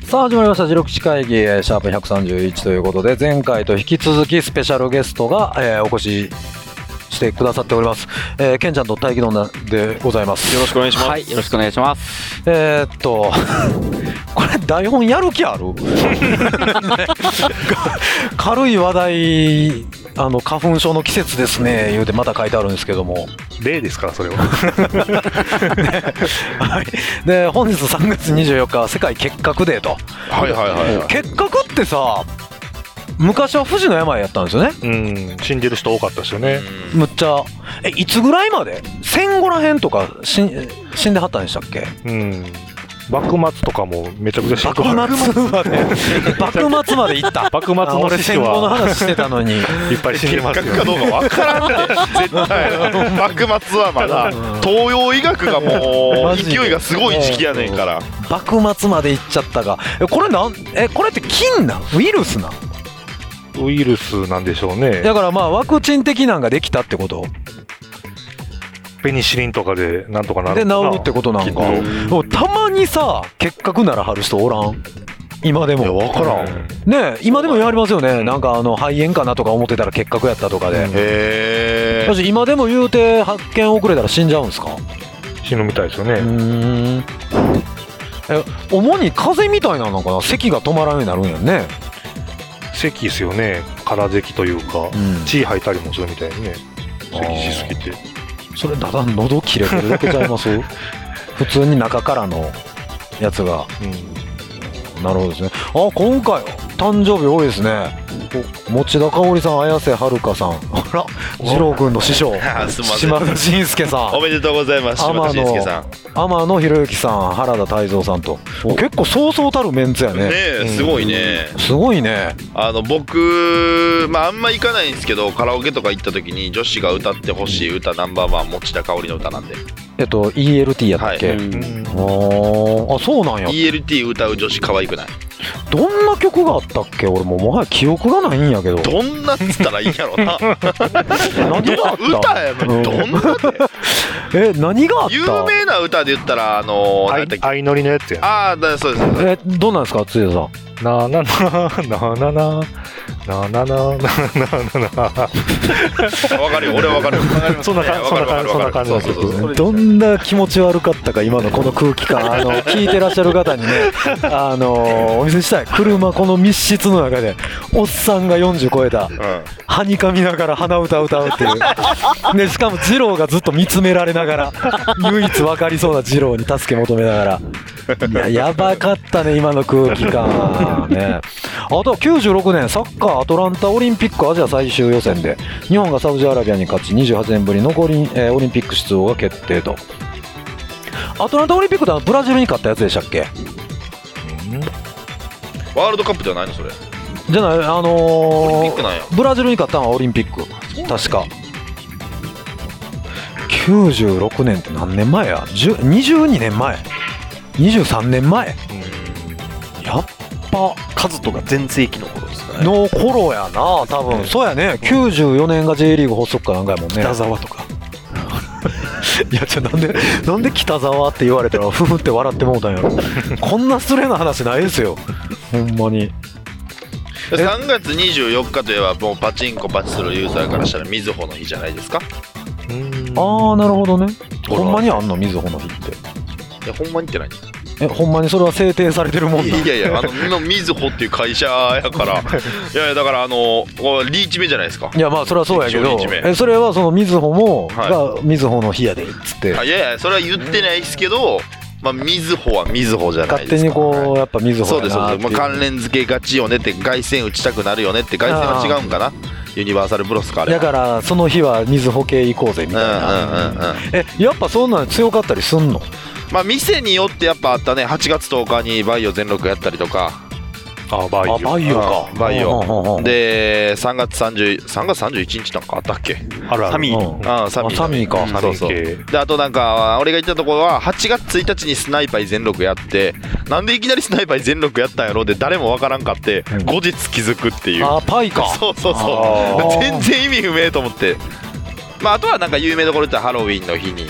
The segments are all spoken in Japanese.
さあ始まりました自録地会議シャープ131ということで、前回と引き続きスペシャルゲストが、お越ししてくださっております。ケンちゃんと大気の名でございます。 よろしくお願いします。 はい、よろしくお願いします。 これ台本やる気ある？軽い話題、花粉症の季節ですね言うてまた書いてあるんですけども、 例ですからそれは。 はい、で本日3月24日は世界結核デーと。 はいはいはい、はい、 結核ってさ、昔は不治の病やったんですよね。 死んでる人多かったですよね。 むっちゃいつぐらいまで戦後らへんとか死んではったんでしたっけ？ 幕末とかもめちゃくちゃ死んで幕末まで幕末まで行った。 幕末の俺戦後の話してたのにいっぱい死んでますよ。 結核かどうかわからんね絶対。幕末はまだ東洋医学がもう勢いがすごい時期やねんから。 幕末まで行っちゃったが、これこれって菌なん？ウイルスなん？ ウイルスなんでしょうね。 だからまあワクチン的なんができたってこと？ ペニシリンとかでなんとかなるで治るってことなんか。たまにさ結核ならはる人おらん？今でも分からんね。今でもやりますよね。なんか肺炎かなとか思ってたら結核やったとかで。 へえ。 私今でも言うて発見遅れたら死んじゃうんですか？ 死ぬみたいですよね。 主に風邪みたいなのかな。咳が止まらんようになるんやね。 咳ですよね。空咳というか、血吐いたりもするみたいにね。咳しすぎて。 それただ喉切れてるだけちゃいます？普通に中からのやつが。なるほどですね。今回誕生日多いですね。持田香織さん、綾瀬はるかさん、二郎君の師匠島田紳介さん、 おめでとうございます。島田紳介さん、 天野博之さん、原田泰造さんと結構そうそうたるメンツやね。 すごいね。 すごいね。 僕あんま行かないんですけど、カラオケとか行った時に女子が歌ってほしい歌ナンバーワン持田香織の歌なんで。 ELT やったっけ？そうなんや。 ELT 歌う女子可愛くない？ どんな曲があったっけ？俺もはや記憶がないんやけど。 どんなっつったらいいんやろな。 何があった？ 歌やのにどんなって何があった？ 有名な歌で言ったら相乗りのやつや。 そうです。 どうなんですかつやさん？ ななななななななななな。わかるよ、俺はわかるよ。 そんな感じの曲。 どんな気持ち悪かったか今のこの空気感、聞いてらっしゃる方にね、お見せしたい。車この密室の中でおっさんが40超えた、はにかみながら鼻歌歌うっていうね。しかも二郎がずっと見つめられながら、唯一分かりそうな二郎に助け求めながら。やばかったね今の空気感ね。あとは96年サッカーアトランタオリンピックアジア最終予選で日本がサウジアラビアに勝ち28年ぶりのオリンピック出場が決定と。アトランタオリンピックでブラジルに勝ったやつでしたっけ？ ワールドカップではないのそれ？ じゃない、 オリンピックなんや。 ブラジルに勝ったのはオリンピック確か。96年って何年前や？22年前23年前、やっぱカズとか全盛期の頃ですかね。 の頃やな多分。そうやね。94年が J リーグ発足かなんかやもんね。 北沢とか。 いやなんで北沢って言われたらふふって笑ってもうたんやろ。こんな失礼な話ないですよほんまに。 3月24日といえばもうパチンコパチスロユーザーからしたらみずほの日じゃないですか。 なるほどね。ほんまにあんのみずほの日って？ いやほんまにって何？ ほんまにそれは制定されてるもんなん？ いやみずほっていう会社やからいやだからリーチ目じゃないですか。 いやまあそれはそうやけど、それはそのみずほもがみずほの日やでっつって。いやそれは言ってないですけど、みずほはみずほじゃないですか。 勝手にこうやっぱみずほやなっていう。そうです。関連付けがちよねって、凱旋打ちたくなるよねって。凱旋は違うんかな。ユニバーサルブロスかあれ。 だからその日はみずほ系行こうぜみたいな。やっぱそんなの強かったりすんの？ 店によってやっぱあったね。8月10日にバイオ全録やったりとか。 バイオか。バイオで3月31日なんかあったっけ？ サミー。 サミーか。 そうであとなんか俺が行ったところは8月1日にスナイパイ全録やって、なんでいきなりスナイパイ全録やったんやろで誰もわからんかって後日気づくっていう。 パイか。 そう全然意味不明と思って。あとはなんか有名どころってハロウィンの日に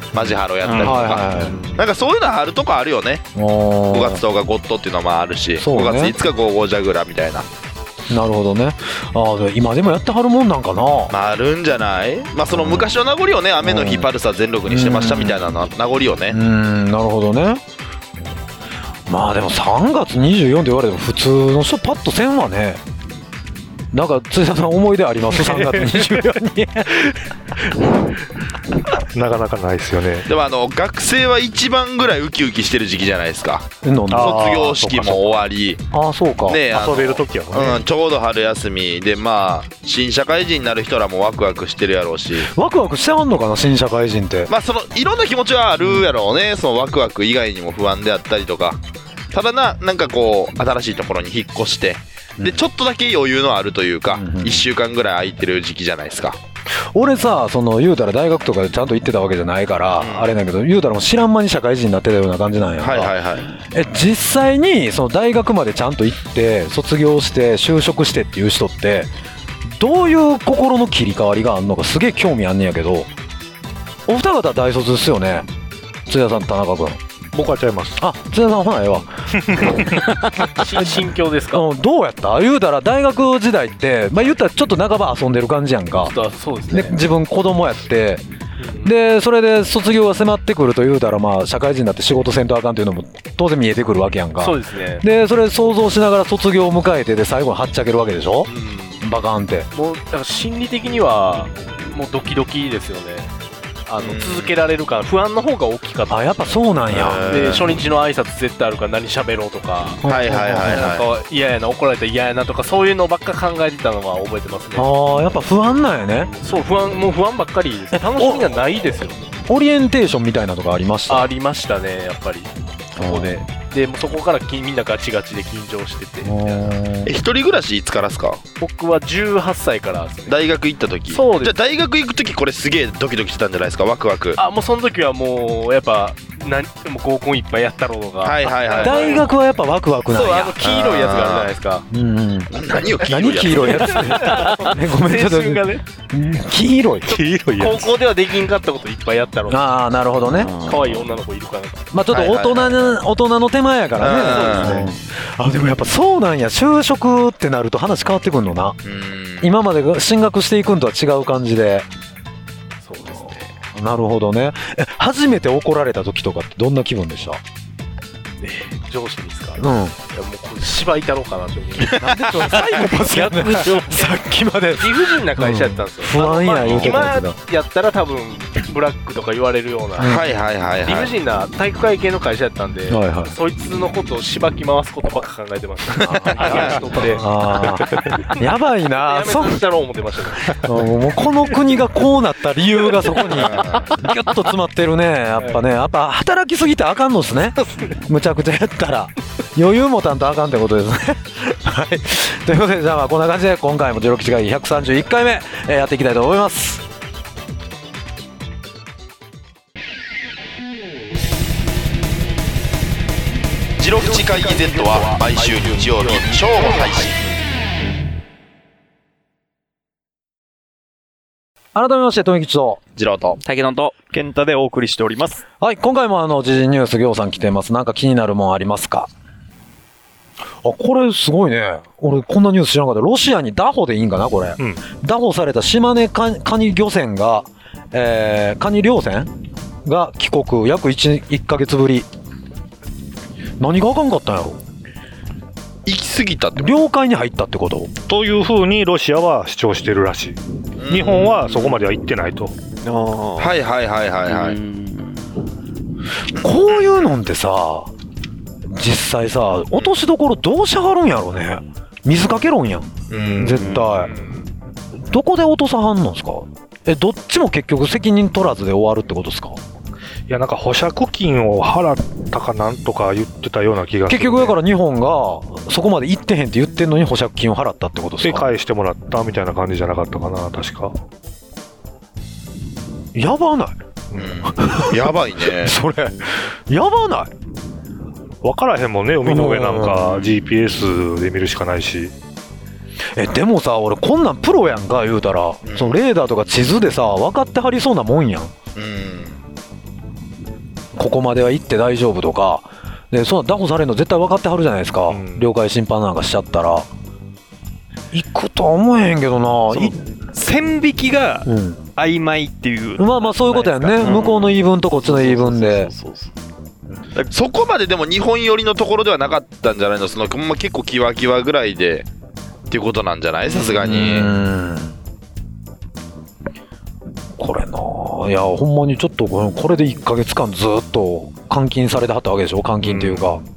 マジハロやったりとか、なんかそういうのあるとこあるよね。5月10日ゴッドっていうのもあるし、5月5日ゴーゴージャグラみたいな。 なるほどね。今でもやってはるもんなんかな。 あるんじゃない。その昔の名残をね、雨の日パルサ全録にしてましたみたいな名残をね。 なるほどね。まあでも3月24って言われても普通の人パッとせんわね。なんか辻田さん思い出あります3月24になかなかないですよね。 でも学生は一番ぐらいウキウキしてる時期じゃないですか。卒業式も終わり、 そうか、 ね、遊べる時はね、 ちょうど春休みで、新社会人になる人らもワクワクしてるやろうし。 ワクワクしてはんのかな新社会人って。 そのいろんな気持ちはあるやろうね。そのワクワク以外にも不安であったりとか。ただなんかこう新しいところに引っ越してでちょっとだけ余裕のあるというか、1週間ぐらい空いてる時期じゃないですか。 俺さ、言うたら大学とかでちゃんと行ってたわけじゃないから、あれだけど、言うたらもう知らん間に社会人になってたような感じなんやんか。実際にその大学までちゃんと行って卒業して就職してっていう人ってどういう心の切り替わりがあんのかすげえ興味あんねやけど、お二方大卒ですよね、津田さん田中君。 僕はちゃいます。 津田さんほなええわ心境ですか。 どうやった言うたら大学時代って言ったらちょっと半ば遊んでる感じやんか。 そうですね。 で自分子供やってでそれで卒業が迫ってくると言うたら社会人になって仕事せんとあかんというのも当然見えてくるわけやんか。 そうですね。 でそれ想像しながら卒業を迎えてで最後にはっちゃけるわけでしょ、バカーンって。 もうだから心理的にはもうドキドキですよね。続けられるか不安の方が大きかった。 やっぱそうなんや。 で初日の挨拶絶対あるから何喋ろうとか、なんか嫌やな、怒られたら嫌やなとか、そういうのばっか考えてたのは覚えてますね。 やっぱ不安なんやね。 そう、もう不安ばっかりです。楽しみがないですよ。 オリエンテーションみたいなとかありました？ ありましたね、やっぱりここで。でそこからみんなガチガチで緊張してて。 一人暮らしいつからですか？ 僕は18歳からですね。 大学行った時。 そうです。 じゃあ大学行く時これすげえドキドキしてたんじゃないですか？ワクワク。 もうその時はもうやっぱもう合コンいっぱいやったろうとか。 大学はやっぱワクワクなんや。 そう、黄色いやつがあるじゃないですか。 何を黄色いやつごめん、ちょっと黄色いやつ。 高校ではできんかったこといっぱいやったろう。 なるほどね。 可愛い女の子いるかな。 ちょっと大人の手前やからね。でもやっぱそうなんや。就職ってなると話変わってくんのな。今まで進学していくんとは違う感じで。 そうですね。 なるほどね。初めて怒られた時とかってどんな気分でした？ 上司ですか？ いやもうこれ芝居たろうかなって思って。 なんで最後パスやねさっきまで理不尽な会社やったんですよ。 不安や言うてたやつだ。 今やったら多分ブラックとか言われるような理不尽な体育会系の会社やったんで、そいつのことをしばき回すことばっか考えてました。 やばいな。 やめさせたろう思ってましたね。 もうこの国がこうなった理由がそこにギュッと詰まってるね。やっぱ働きすぎてあかんのっすね。むちゃくちゃやったら余裕もたんとあかんってことですね。はい、ということでじゃあこんな感じで今回も16時会議131回目、やっていきたいと思います。 16時会議 Z は毎週日曜日正午配信。 改めまして富吉と次郎と竹野と健太でお送りしております。 はい、今回も時事ニュースぎょうさん来てます。なんか気になるもんありますか？これすごいね。俺こんなニュース知らなかった。ロシアに拿捕でいいんかなこれ、拿捕された島根カニ漁船が、カニ漁船が帰国約 1ヶ月ぶり。何があかんかったんやろ。 行き過ぎたってこと？ 領海に入ったってこと？ というふうにロシアは主張してるらしい。日本はそこまでは行ってないと。 はいはいはいはいはい。 こういうのってさ、実際さ落としどころどうしはるんやろね。水かけろんやん絶対。どこで落とさはんのんすか？どっちも結局責任取らずで終わるってことですか？ いやなんか保釈金を払ったかなんとか言ってたような気がする、ね、 結局だから日本がそこまで行ってへんって言ってんのに保釈金を払ったってことですか？ で返してもらったみたいな感じじゃなかったかな確か。 やばない？ やばいね。 それやばない？ 分からへんもんね。海の上なんか GPS で見るしかないし。 でもさ俺こんなんプロやんか言うたら、そのレーダーとか地図でさ分かってはりそうなもんやん。 ここまでは行って大丈夫とかで、そんな拿捕されるの絶対分かってはるじゃないですか、了解審判なんかしちゃったら行くとは思えへんけどな。 線引きが曖昧っていう、 まあそういうことやんね、向こうの言い分とこっちの言い分で。 そこまででも日本寄りのところではなかったんじゃないの、その結構キワキワぐらいでっていうことなんじゃない、さすがに。 これないやほんまにちょっとこれで1ヶ月間ずっと監禁されてはったわけでしょ。監禁っていうか、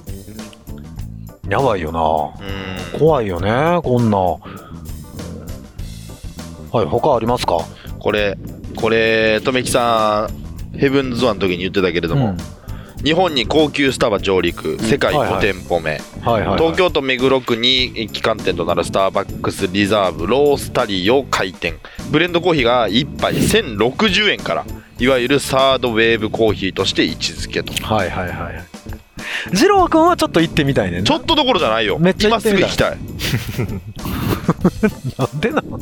やばいよな、怖いよねこんな。はい、他ありますか。 これとめきさんヘブンズワンの時に言ってたけれども、日本に高級スタバ上陸、世界5店舗目、東京都目黒区に旗艦店となるスターバックスリザーブロースタリーを開店。ブレンドコーヒーが1杯1060円から、いわゆるサードウェーブコーヒーとして位置づけと。 はいはいはい。二郎君はちょっと行ってみたいね。 ちょっとどころじゃないよ、めっちゃ今すぐ行きたいなんでなんコ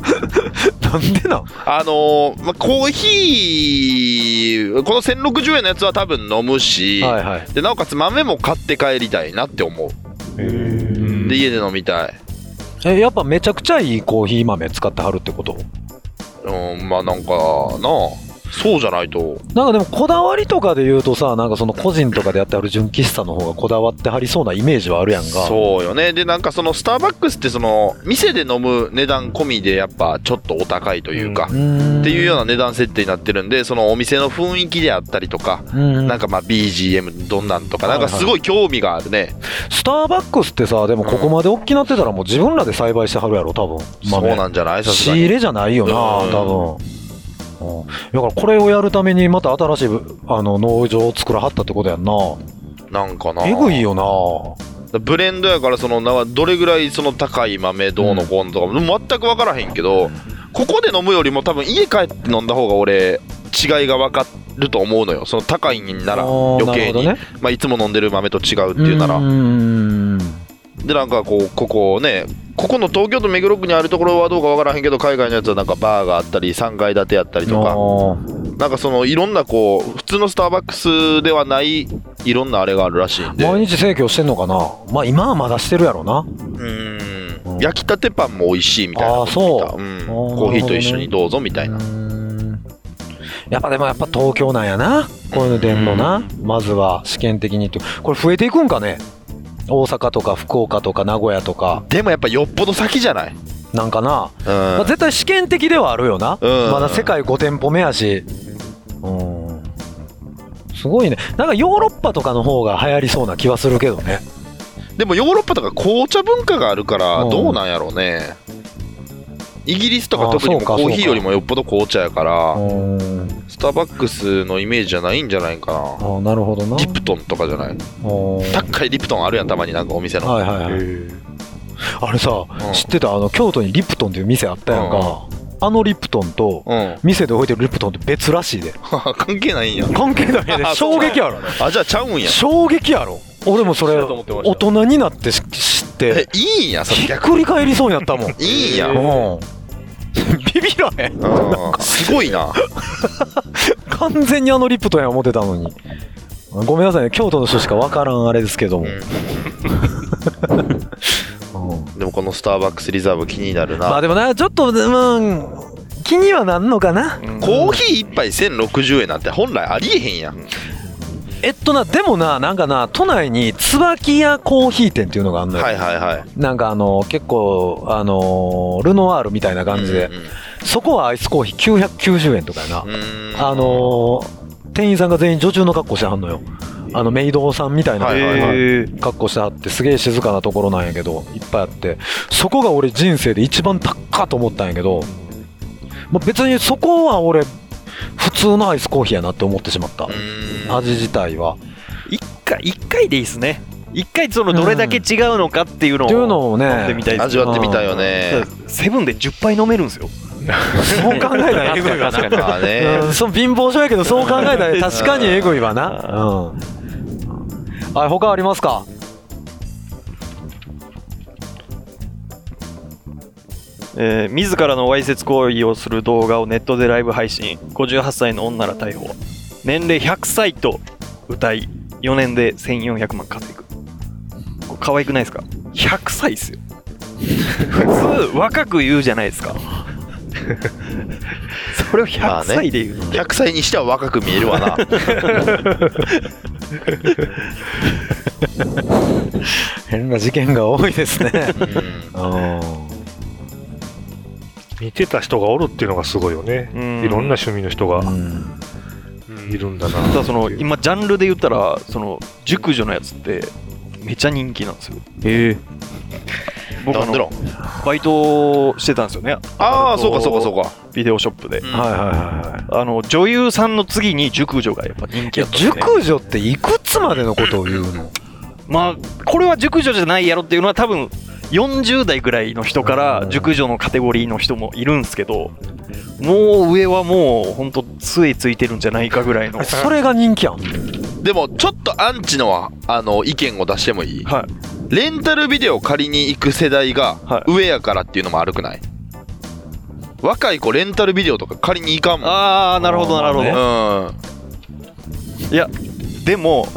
ーヒーこの1060円のやつは多分飲むし、でなおかつ豆も買って帰りたいなって思う。で家で飲みたい。 やっぱめちゃくちゃいいコーヒー豆使ってはるってこと。 まあなんかなあ、そうじゃないと。 なんかでもこだわりとかで言うとさ、なんかその個人とかでやってある純喫茶の方がこだわってはりそうなイメージはあるやんか。 そうよね。でなんかそのスターバックスってその店で飲む値段込みでやっぱちょっとお高いというか、っていうような値段設定になってるんで、そのお店の雰囲気であったりとか、なんかまあ BGM どんなんとか、なんかすごい興味があるね。 スターバックスってさ、でもここまで大きなってたらもう自分らで栽培してはるやろ多分。 そうなんじゃない？さすがに仕入れじゃないよな多分。だからこれをやるためにまた新しい農場を作らはったってことやんな。 なんかなえぐいよな。 ブレンドやからそのどれぐらいその高い豆どうのこうのとか全く分からへんけど、ここで飲むよりも多分家帰って飲んだ方が俺違いが分かると思うのよ。その高いんなら余計に、まあ、いつも飲んでる豆と違うっていうなら。でなんかここね、ここの東京都目黒区にあるところはどうかわからへんけど、海外のやつはなんかバーがあったり3階建てやったりとか、なんかそのいろんなこう普通のスターバックスではないいろんなあれがあるらしいんで。 毎日提供してんのかな。まあ今はまだしてるやろな。 焼きたてパンも美味しいみたいな。コーヒーと一緒にどうぞみたいな。 やっぱ東京なんやな、こういうの出んのな。まずは試験的にって。これ増えていくんかね。大阪とか福岡とか名古屋とか。 でもやっぱよっぽど先じゃない？ なんかな、まあ、絶対試験的ではあるよな、まだ世界5店舗目やし、すごいね。なんかヨーロッパとかの方が流行りそうな気はするけどね。 でもヨーロッパとか紅茶文化があるからどうなんやろうね。イギリスとか特にもコーヒーよりもよっぽど紅茶やから、スターバックスのイメージじゃないんじゃないかな。 なるほどな。 リプトンとかじゃない？高いリプトンあるやん、たまになんかお店の。 あれさ、知ってた？京都にリプトンっていう店あったやんか。リプトンと店で置いてるリプトンって別らしいで。 関係ないんや。 関係ないやで。衝撃やろ。 じゃあちゃうんや。 衝撃やろ。俺もそれ大人になって知って、 いいんや。それひっくり返りそうになったもん。 いいんや。 ビビらへん。 すごいな。 完全にリプトンや思ってたのに。ごめんなさいね、京都の人しか分からんあれですけども。 でもこのスターバックスリザーブ気になるな。 まあでもな、ちょっと気にはなんのかな。 コーヒー1杯1060円なんて本来ありえへんやん。 でもなんかな、都内に椿屋コーヒー店っていうのがあるのよ。なんか結構ルノワールみたいな感じで、そこはアイスコーヒー990円とかやな。店員さんが全員女中の格好してはんのよ。メイドさんみたいな格好してはって、すげえ静かなところなんやけどいっぱいあって、そこが俺人生で一番高っと思ったんやけど、別にそこは俺普通のアイスコーヒーやなって思ってしまった。味自体は一回でいいっすね。一回そのどれだけ違うのかっていうのを飲んでみたいです。 味わってみたいよね。 セブンで10杯飲めるんですよ。 そう考えたらエグいわな。その貧乏症やけどそう考えたら確かにエグいわな。はい、他ありますか？ 自らのわいせつ行為をする動画をネットでライブ配信。58歳の女ら逮捕。年齢100歳と歌い4年で1400万稼ぐ。これ可愛くないですか。100歳ですよ。普通若く言うじゃないですか。それを100歳で言う、 100歳にしては若く見えるわな。 変な事件が多いですね。 見てた人がおるっていうのがすごいよね。いろんな趣味の人がいるんだな。 ただその今ジャンルで言ったらその熟女のやつってめちゃ人気なんですよ。僕バイトしてたんですよね。 ああ、そうかそうかそうか。 ビデオショップで。女優さんの次に熟女がやっぱ人気だったんですね。 熟女っていくつまでのことを言うの？ まあこれは熟女じゃないやろっていうのは多分40代ぐらいの人から熟女のカテゴリーの人もいるんですけど、もう上はもうほんと杖ついてるんじゃないかぐらいの。 それが人気やん。 でもちょっとアンチの意見を出してもいい？ はい。 レンタルビデオ借りに行く世代が上やからっていうのも悪くない？若い子レンタルビデオとか借りに行かんもん。 ああ、なるほどなるほど。いやでも、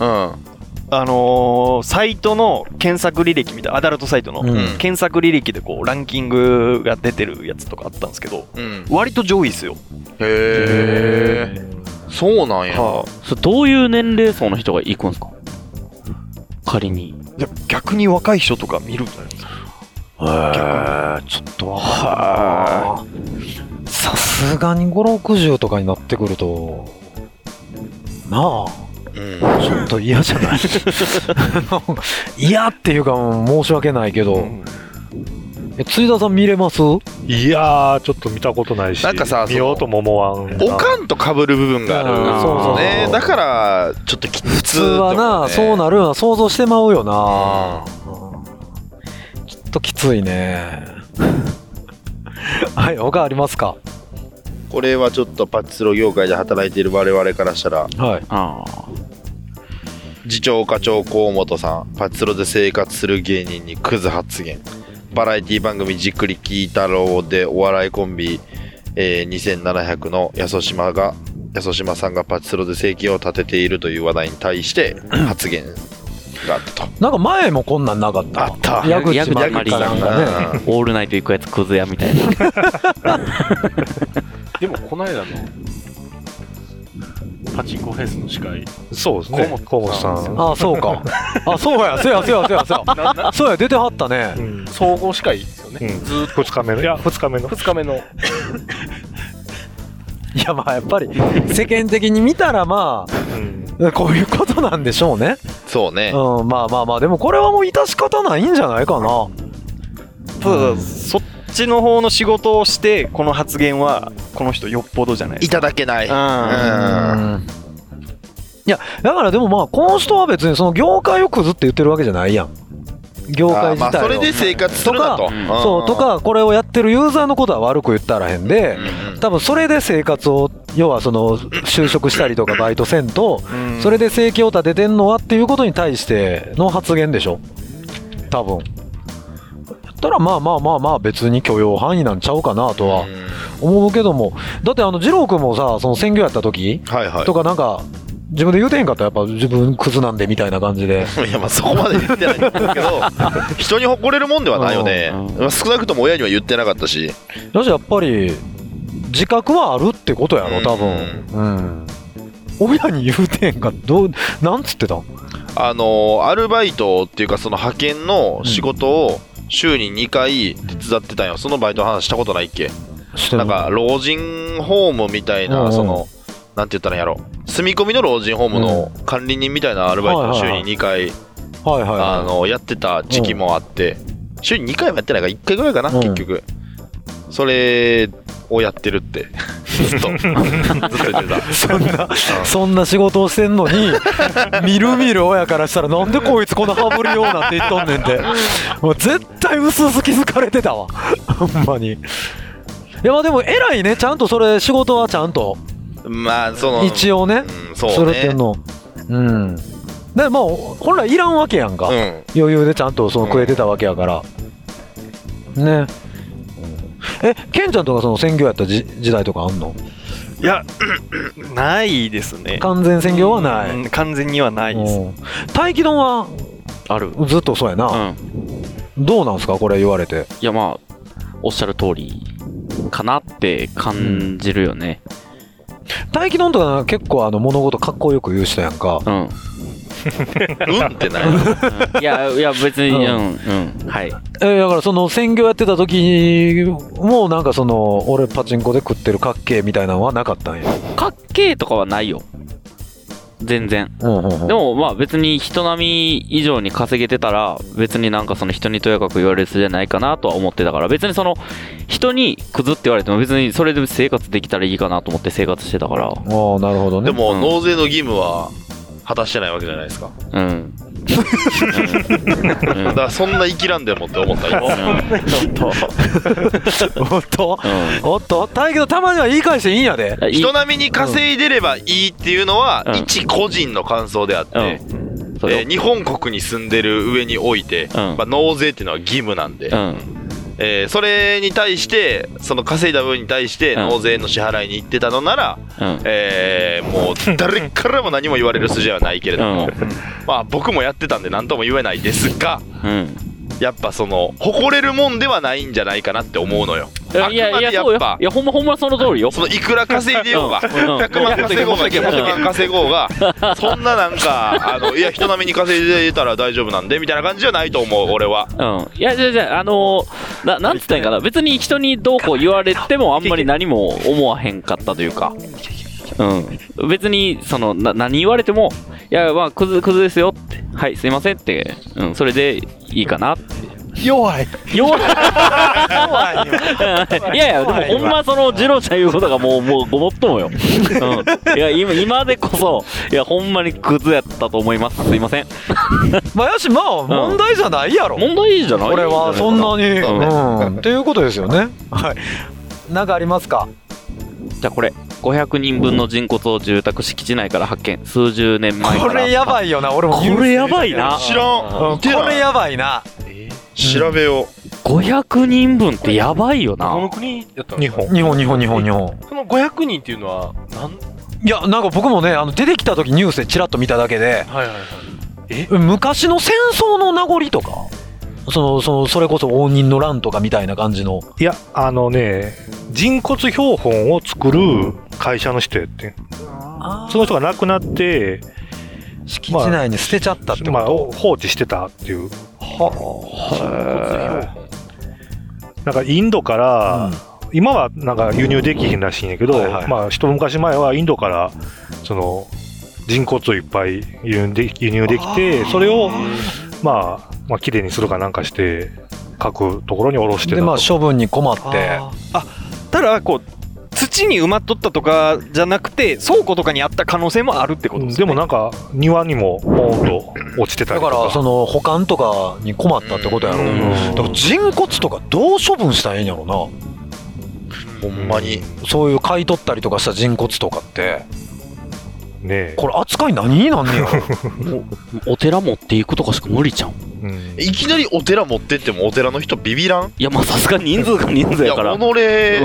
サイトの検索履歴みたいな、アダルトサイトの検索履歴でこうランキングが出てるやつとかあったんですけど、割と上位ですよ。 へえ、そうなんや。 それどういう年齢層の人が行くんですか？仮に。 いや逆に若い人とか見るんじゃないですか。 ちょっとわかんない。さすがに5、60とかになってくるとなあ、ちょっと嫌じゃない？嫌っていうか申し訳ないけど、辻田さん見れます？ いやーちょっと見たことないし、 なんかさ、 見ようとも思わん。 おかんと被る部分がある。そうね。だからちょっときつい。 普通はな、そうなるような想像してまうよな。ちょっときついね。はい、他ありますか？ これはちょっとパチスロ業界で働いている我々からしたら、次長課長河本さん、パチスロで生活する芸人にクズ発言。バラエティ番組じっくり聞いたろうでお笑いコンビ、2700の安島さんがパチスロで生計を立てているという話題に対して発言があったと。 なんか前もこんなんなかった？ あった。 矢口まりさんがね、オールナイト行くやつクズやみたいな。 でもこの間のパチンコフェスの司会、 そうですね、河本さん。 ああ、そうか。あ、そうや、そうや、そうや、出てはったね。 総合司会ですよね。 2日目の。いや、2日目の。 いや、まあやっぱり世間的に見たらまあ、こういうことなんでしょうね。 そうね。 まあでもこれはもう致し方ないんじゃないかな。 ただそっちの方の仕事をしてこの発言はこの人よっぽどじゃないですか。 いただけない。 いやだからでもまあこの人は別にその業界をクズって言ってるわけじゃないやん。業界自体を。 それで生活するなと。 そうとかこれをやってるユーザーのことは悪く言ったらへんで、多分それで生活を要はその就職したりとかバイトせんと、それで生計を立ててんのはっていうことに対しての発言でしょ。多分。たらまあ別に許容範囲なんちゃうかなとは思うけども、だって二郎君もさ、その専業やった時とかなんか自分で言うてへんかったらやっぱ自分クズなんでみたいな感じで。 いやまあそこまで言ってないんだけど人に誇れるもんではないよね。少なくとも親には言ってなかったし。 だしやっぱり自覚はあるってことやろ多分。親に言うてへんかなんつってたん？ アルバイトっていうかその派遣の仕事を週に2回手伝ってたんよ。そのバイトの話したことないっけ？なんか老人ホームみたいな、そのなんて言ったらいいんやろ、住み込みの老人ホームの管理人みたいなアルバイトを週に2回やってた時期もあって、週に2回もやってないから1回ぐらいかな、結局それをやってるってずっと言ってた。 そんな仕事をしてんのにみるみる親からしたらなんでこいつこんな羽振りようなって言っとんねんって、もう絶対薄々気づかれてたわほんまに。いやまあでも偉いね、ちゃんとそれ仕事はちゃんとまあその一応ね、それっていうのでまあ本来いらんわけやんか、余裕でちゃんとその食えてたわけやからね。ケンちゃんとかその専業やった時代とかあんの？ いやないですね。 完全専業はない、 完全にはないです。 待機丼はある、 ずっとそうやな、どうなんすかこれ言われて。 いやまあおっしゃる通りかなって感じるよね。 待機丼とか結構物事かっこよく言う人やんか。 うんってないいや別にはい。 だからその専業やってた時もなんか俺パチンコで食ってるかっけーみたいなのはなかったんや。 かっけーとかはないよ全然。でもまあ別に人並み以上に稼げてたら別になんか人にとやかく言われるじゃないかなとは思ってたから、別に人にクズって言われても別にそれで生活できたらいいかなと思って生活してたから。 ああなるほどね。 でも納税の義務は果たしてないわけじゃないですか。だからそんな生きらんでもって思った今。 おっとだけどたまには言い返していいんやで。 人並みに稼いでればいいっていうのは一個人の感想であって、日本国に住んでる上において、納税っていうのは義務なんで、それに対してその稼いだ分に対して納税の支払いに行ってたのなら、もう誰からも何も言われる筋合いはないけれども、まあ僕もやってたんで何とも言えないですが、やっぱ誇れるもんではないんじゃないかなって思うのよ。 いやほんまその通りよ。 いくら稼いでようが100万稼ごうが200万稼ごうがそんななんかいや人並みに稼いでたら大丈夫なんでみたいな感じじゃないと思う俺は。 いやじゃなんつったんやかな、別に人にどうこう言われてもあんまり何も思わへんかったというか、別に何言われてもいやまあクズですよってはいすいませんって、それでいいかなって。 弱いいやでもほんまジローちゃん言うことがもうごもっともよ。いや今でこそいやほんまにクズやったと思います。すいません。 まあ問題じゃないやろ。 問題じゃない。 これはそんなにっていうことですよね。はい。なんかありますか。 じゃあこれ500人分の人骨を住宅敷地内から発見。数十年前から。 これやばいよな。俺もこれやばいな。 知らん。 これやばいな。 調べよう。 500人分ってやばいよな。 この国やったの？ 日本。 その500人っていうのはいやなんか僕もね出てきた時ニュースでチラッと見ただけで、昔の戦争の名残とかそれこそ応仁の乱とかみたいな感じの。 いや人骨標本を作る会社の人やって、その人が亡くなって敷地内に捨てちゃったってこと、 放置してたっていう。なんかインドから、今はなんか輸入できひんらしいんやけど、一昔前はインドから人骨をいっぱい輸入できて、それをまあきれいにするかなんかして各ところに下ろしてたと。 で処分に困って。 ただ土に埋まっとったとかじゃなくて倉庫とかにあった可能性もあるってことですね。 でもなんか庭にもポーンと落ちてたりとか。 だから保管とかに困ったってことやろ。だから人骨とかどう処分したらいいんやろな。 ほんまにそういう買い取ったりとかした人骨とかってねえ、 これ扱い何になんねやお寺持っていくとかしか無理ちゃう。 いきなりお寺持ってってもお寺の人ビビらん？ いやまあさすがに人数が人数やから。 いや己って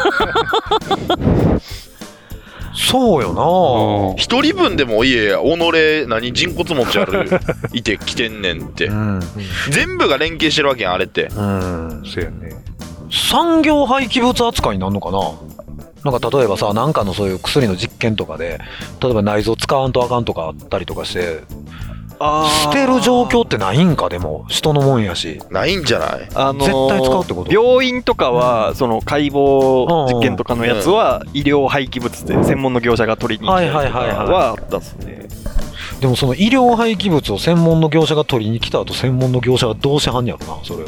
そうよな。 一人分でもいえや己何人骨持ちあるいて来てんねんって、全部が連携してるわけやんあれって。 そうやね。 産業廃棄物扱いになるのかな。なんか例えばさなんかのそういう薬の実験とかで例えば内臓使わんとあかんとかあったりとかして捨てる状況ってないんか。でも人のもんやしないんじゃない？ 絶対使うってこと？ 病院とかは解剖実験とかのやつは医療廃棄物で専門の業者が取りに来たりとかはあったっすね。 でも医療廃棄物を専門の業者が取りに来た後専門の業者がどうしはんやろなそれを。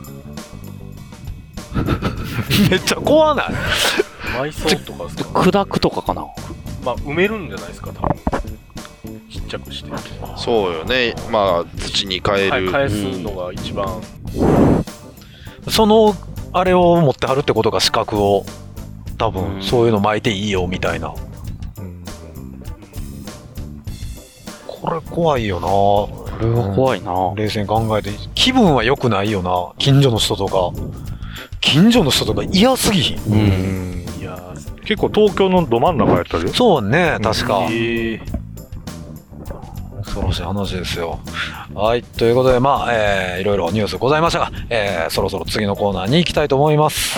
めっちゃ怖ない？ 埋葬とかですか？ 砕くとかかな。 まあ埋めるんじゃないですか多分。ちっちゃくして。 そうよね。まあ土に変える。 返すのが一番。 あれを持ってはるってことが資格を多分そういうの巻いていいよみたいな。これ怖いよな。これは怖いな。 冷静に考えて気分は良くないよな。近所の人とか嫌すぎひん。 いや結構東京のど真ん中やったで。 そうね、確か。恐ろしい話ですよ。はい、ということで、まあ、いろいろニュースございましたが、そろそろ次のコーナーに行きたいと思います。 はい。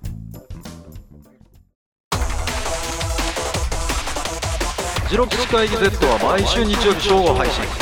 ジロ吉会議 Z は毎週日曜日正午配信。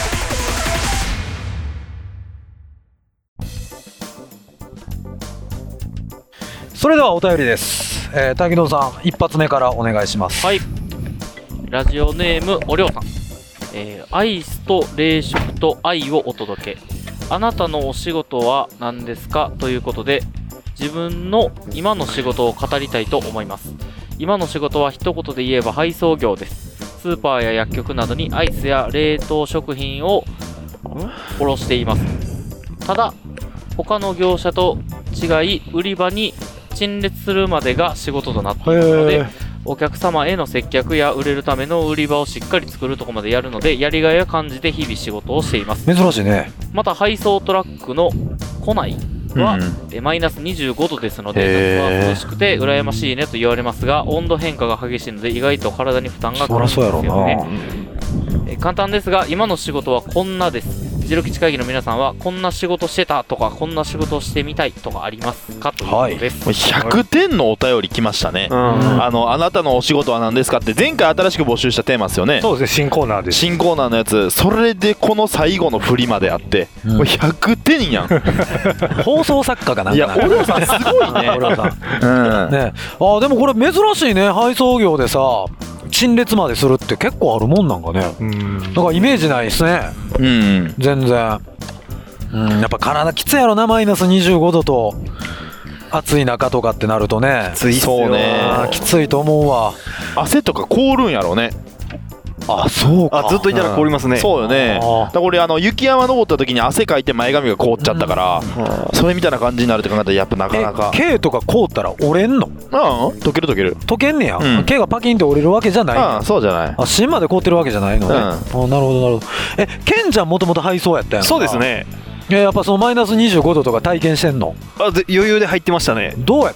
それではお便りです。滝野さん、一発目からお願いします。 はい。ラジオネームおりょうさん。アイスと冷食と愛をお届け。あなたのお仕事は何ですかということで、自分の今の仕事を語りたいと思います。今の仕事は一言で言えば配送業です。スーパーや薬局などにアイスや冷凍食品を卸しています。ただ他の業者と違い、売り場に陳列するまでが仕事となっているので、お客様への接客や売れるための売り場をしっかり作るとこまでやるので、やりがいを感じて日々仕事をしています。 珍しいね。 また配送トラックの庫内は、マイナス25度ですので、夏は涼しくて羨ましいねと言われますが、温度変化が激しいので意外と体に負担がかかるんですよね。簡単ですが、今の仕事はこんなです。ジロ吉会議の皆さんはこんな仕事してたとか、こんな仕事してみたいとかありますかということです。 100点のお便り来ましたね。あなたのお仕事は何ですかって前回新しく募集したテーマですよね。 そうですね、新コーナーです。 新コーナーのやつ、それでこの最後の振りまであって、もう100点やん。 放送作家かなんか。 いや、おりょうさんすごいね。おりょうさん。 ね、でもこれ珍しいね。配送業でさ、陳列までするって結構あるもんなんかね。なんかイメージないですね。全然。やっぱ体きついやろな、マイナス25度と暑い中とかってなるとね。 きついっすよね。 きついと思うわ。 汗とか凍るんやろうね。 あ、そうか。 ずっといたら凍りますね。 そうよね。だから俺雪山登った時に汗かいて前髪が凍っちゃったから、それみたいな感じになるって考えたらやっぱなかなか。 毛とか凍ったら折れんの？ 溶ける溶ける。 溶けんねや。毛がパキンって折れるわけじゃない。 そうじゃない。 芯まで凍ってるわけじゃないのね。なるほどなるほど。ケンちゃんもともと配送やったやん。 そうですね。 やっぱそのマイナス25度とか体験してんの？ 余裕で入ってましたね。 どうやった？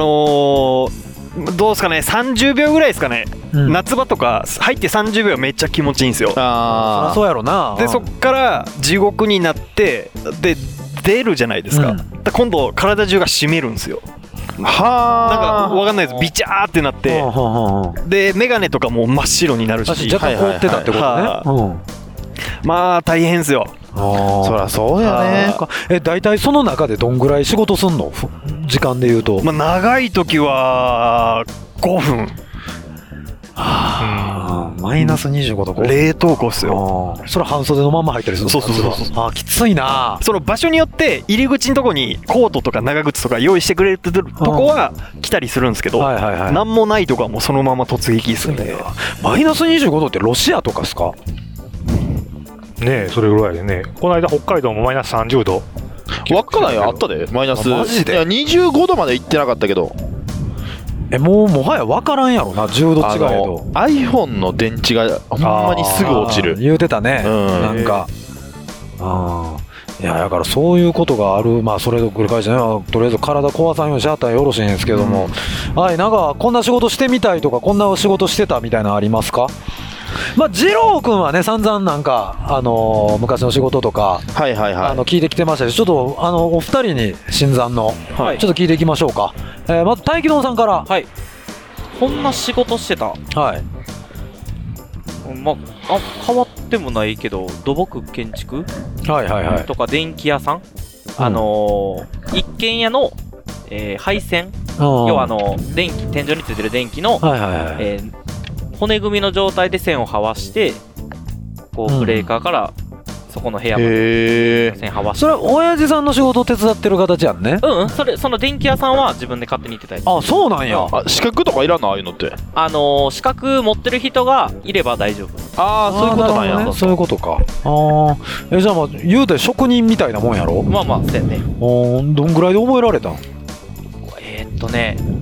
どうですかね、30秒ぐらいですかね、夏場とか入って30秒はめっちゃ気持ちいいんですよ。 そうやろな。 でそっから地獄になってで出るじゃないですか、今度体中が締めるんですよ。なんか分かんないです、ビチャーってなって、で眼鏡とかも真っ白になるし、 若干凍ってたってことね。 まあ大変ですよ。 そりゃそうやね。 大体その中でどんぐらい仕事すんの？時間で言うと。 長い時は5分。 マイナス25度。 冷凍庫っすよ。 それ半袖のまんま入ったりするの？そう。きついな。 その場所によって入り口のとこにコートとか長靴とか用意してくれるとこは来たりするんですけど、なんもないとこはもうそのまま突撃するんで。 マイナス25度ってロシアとかですか？ ねえ、それぐらいでね。この間北海道もマイナス30度。 稚内あったで、マイナス。 マジで？ いや25度まで行ってなかったけど。 もはや分からんやろな、10度違いと。 iPhone の電池がほんまにすぐ落ちる。 言うてたね。なんか。いや、だからそういうことがある。まあそれを繰り返してね、とりあえず体壊さんようにしはったらよろしいんですけども、なんかこんな仕事してみたいとか、こんな仕事してたみたいなのありますか？二郎君はね、散々なんか、昔の仕事とか、聞いてきてましたし、ちょっとお二人に新参の、ちょっと聞いていきましょうか。まず大気堂さんから。 はい。こんな仕事してた。 はい。 変わってもないけど、土木建築とか電気屋さん、一軒家の、配線、要は電気、天井についてる電気の、骨組みの状態で線をはわして、こうブレーカーからそこの部屋まで線はわして。 それは親父さんの仕事を手伝ってる形やんね。 その電気屋さんは自分で勝手に行ってたやつ。 あ、そうなんや。 資格とかいらんの？ああいうのって。 資格持ってる人がいれば大丈夫。 そういうことなんや。 そういうことか。じゃあ言うて職人みたいなもんやろ？ まあそうやね。 どんぐらいで覚えられたん？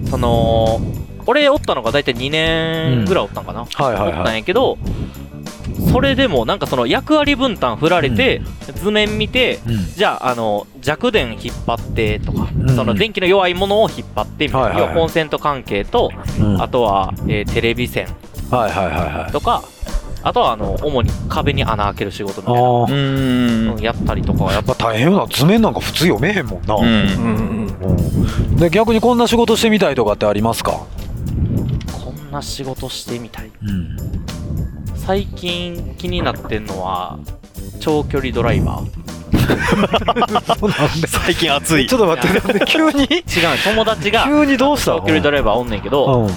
俺おったのが大体2年ぐらいおったんかな。おったんやけど、 それでもなんかその役割分担振られて、図面見て、じゃあ弱電引っ張ってとか、その電気の弱いものを引っ張ってみたいな、コンセント関係と、あとはテレビ線とか、あとは主に壁に穴開ける仕事みたいなやったりとか。 やっぱ大変よな。図面なんか普通読めへんもんな。で逆にこんな仕事してみたいとかってありますか？ こんな仕事してみたい、最近気になってんのは長距離ドライバー。最近暑い。 ちょっと待って、急に違う、友達が急にどうした長距離ドライバーおんねんけど、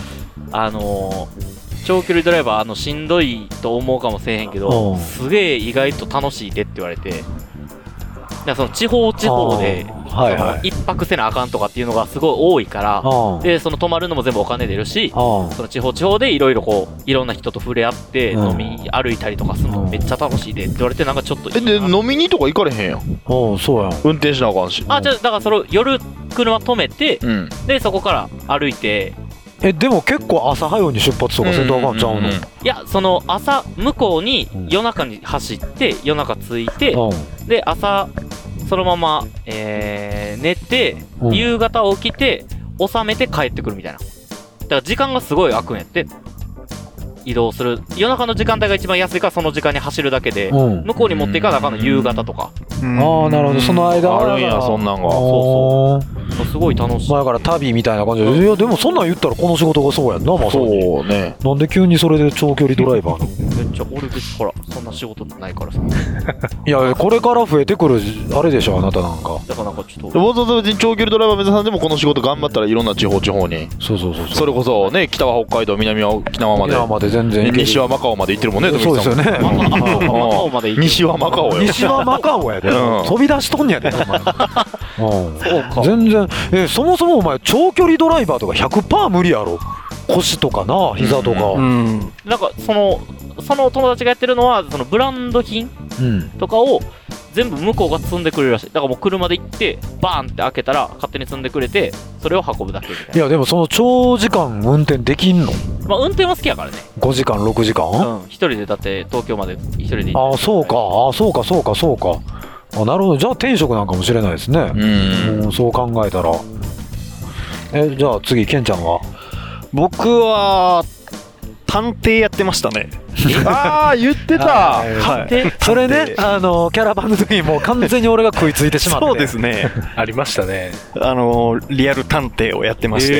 長距離ドライバーしんどいと思うかもしれへんけど、すげえ意外と楽しいでって言われて、だからその地方で一泊せなあかんとかっていうのがすごい多いから、でその泊まるのも全部お金出るし、その地方でいろいろこういろんな人と触れ合って飲み歩いたりとかするのめっちゃ楽しいでって言われて、なんかちょっとで飲みにとか行かれへんやん。 そうやん。 運転しなあかんし。 じゃあだからそれ夜車止めて、でそこから歩いて。 でも結構朝早うに出発とかせんとあかんちゃうの？ いや、その朝向こうに夜中に走って夜中着いて、で朝そのまま、寝て、夕方起きて収めて帰ってくるみたいな。だから時間がすごい空くんやって。移動する夜中の時間帯が一番安いからその時間に走るだけで、向こうに持っていかなあかんの夕方とか。 なるほど。その間あるんや、そんなんが。 そうすごい楽しい。 だから旅みたいな感じで、いやでもそんなん言ったらこの仕事がそうやんな。まあそうね。 なんで急にそれで長距離ドライバーの？めっちゃ俺別にほらそんな仕事ないからさ。 いやこれから増えてくるあれでしょ、あなたなんか。 だからなんかちょっとわざわざ長距離ドライバー目指さんでもこの仕事頑張ったらいろんな地方に。 そうそれこそね、北は北海道、南は沖縄まで全然。 西はマカオまで行ってるもんね。 そうですよね。 西はマカオや。 西はマカオやで。飛び出しとんやで。そうか。全然そもそもお前長距離ドライバーとか 100% 無理やろ。腰とかな、膝とか。 なんかその友達がやってるのはそのブランド品とかを全部向こうが積んでくれるらしい。だからもう車で行ってバーンって開けたら勝手に積んでくれてそれを運ぶだけみたいな。 いやでもその長時間運転できんの？ まあ運転は好きやからね。 5時間6時間？ 一人でだって東京まで一人で行って。そうか。なるほど。じゃあ転職なんかもしれないですね。そう考えたら。じゃあ次ケンちゃんは？ 僕は探偵やってましたね。 言ってた。 それね、キャラバンの時にもう完全に俺が食いついてしまって。 そうですね。 ありましたね。 リアル探偵をやってまして。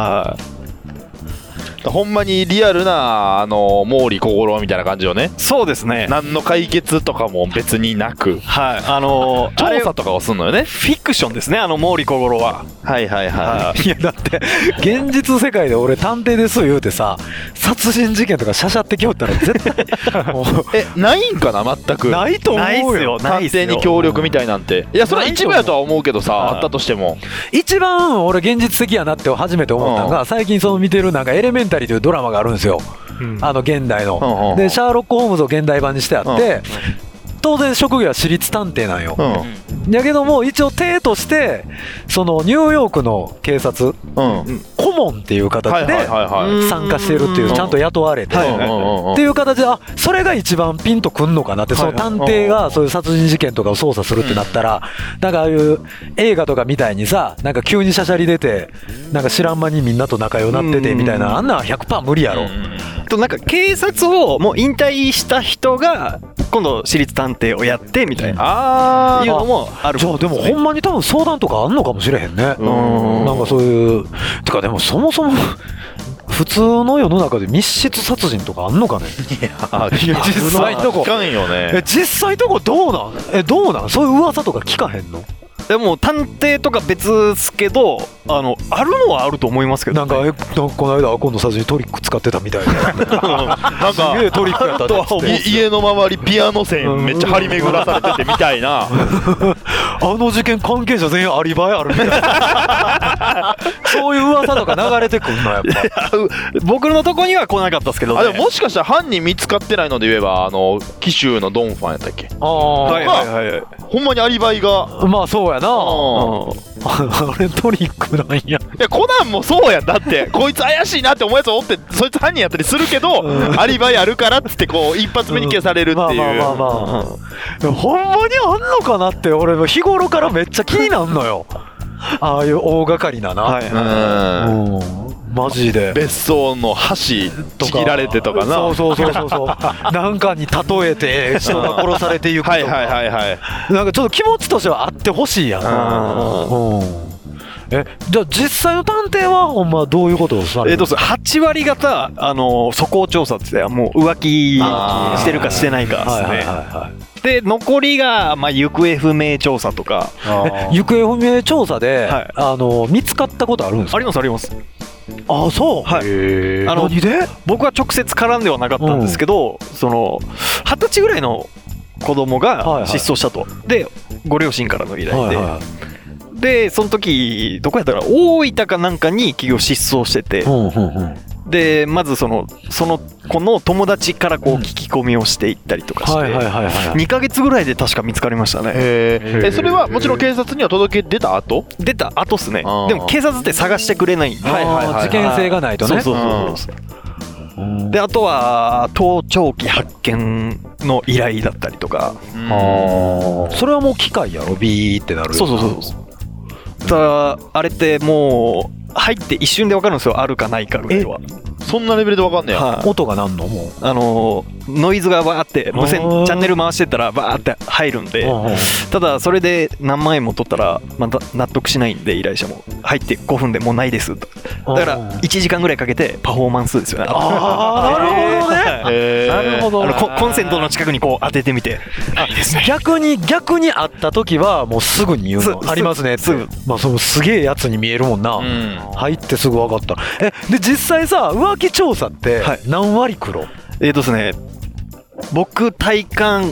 ほんまにリアルな毛利小五郎みたいな感じよね。 そうですね。 何の解決とかも別になく、調査とかをするのよね。 フィクションですね、毛利小五郎は。 いやだって現実世界で俺探偵です言うてさ、殺人事件とかシャシャってきよったら絶対ないんかな。全くないと思うよ。 探偵に協力みたいなんて。いやそれは一部やとは思うけどさ、あったとしても一番俺現実的やなって初めて思ったのが、最近その見てるなんかエレメンタリーというドラマがあるんですよ。現代の。でシャーロック・ホームズを現代版にしてあって、当然職業は私立探偵なんよ。だけども一応体としてそのニューヨークの警察、顧問っていう形で参加してるっていう、ちゃんと雇われてっていう形で、それが一番ピンとくんのかなって。その探偵がそういう殺人事件とかを捜査するってなったら、なんかああいう映画とかみたいにさ、なんか急にシャシャリ出てなんか知らん間にみんなと仲良くなっててみたいな、あんな 100% 無理やろ。 となんか警察をもう引退した人が今度私立探偵をやってみたいないうのもある。 じゃあでもほんまに多分相談とかあんのかもしれへんね。なんかそういうてか、でもそもそも普通の世の中で密室殺人とかあんのかね。いや実際とこ聞かんよね。 実際とこどうなんそういう噂とか聞かへんの？ でも探偵とか別ですけど、あるのはあると思いますけど、 ね、なんかこの間今度殺人トリック使ってたみたいななんかすげえトリックやったって家の周りピアノ線めっちゃ張り巡らされててみたいなの事件関係者全員アリバイあるみたいなそういう噂とか流れてくんのやっぱ僕のとこには来なかったですけど、ね、 でももしかしたら犯人見つかってないので言えば紀州のドンファンやったっけ。 はいはいはい、 ほんまにアリバイが。 まあそうやな、あれトリックなんや。 いやコナンもそうやん。だってこいつ怪しいなって思うやつおってそいつ犯人やったりするけど、アリバイあるからっつってこう一発目に消されるっていう。 まあほんまにあんのかなって俺日頃からめっちゃ気になんのよああいう大掛かりなな、マジで別荘の箸ちぎられてとかな。 そうなんかに例えて人が殺されていくとかなんかちょっと気持ちとしてはあってほしいやん。じゃあ実際の探偵はほんまどういうことをされるの ？8割方素行調査ってもう浮気してるかしてないかですね。で残りが行方不明調査とか。 行方不明調査で見つかったことあるんですか？ ありますあります。 あ、そう。 はい。 何で？ 僕は直接絡んではなかったんですけど、20歳ぐらいの子供が失踪したと。でご両親からの依頼で。でその時どこやったか大分かなんかに企業失踪してて、でまずその子の友達からこう聞き込みをしていったりとかして2ヶ月ぐらいで確か見つかりましたね。 それはもちろん警察には届け出た後っすね。でも警察って探してくれないんで、 事件性がないとね。 そうであとは盗聴器発見の依頼だったりとか。 それはもう機械やろ、ビーってなる。 そうただあれってもう入って一瞬で分かるんですよ、あるかないかぐらいは。 そんなレベルで分かんねや。 音がなんのもうノイズがバーって無線チャンネル回してたらバーって入るんで、ただそれで何万円も取ったらまた納得しないんで、依頼者も入って5分でもうないですと。だから1時間ぐらいかけてパフォーマンスですよね。 なるほどね。なるほど。 コンセントの近くにこう当ててみて、 逆に会った時はもうすぐに言うのありますねって。まあそのすげえやつに見えるもんな。入ってすぐ分かった。で実際さ浮気調査って何割黒？ ですね、僕体感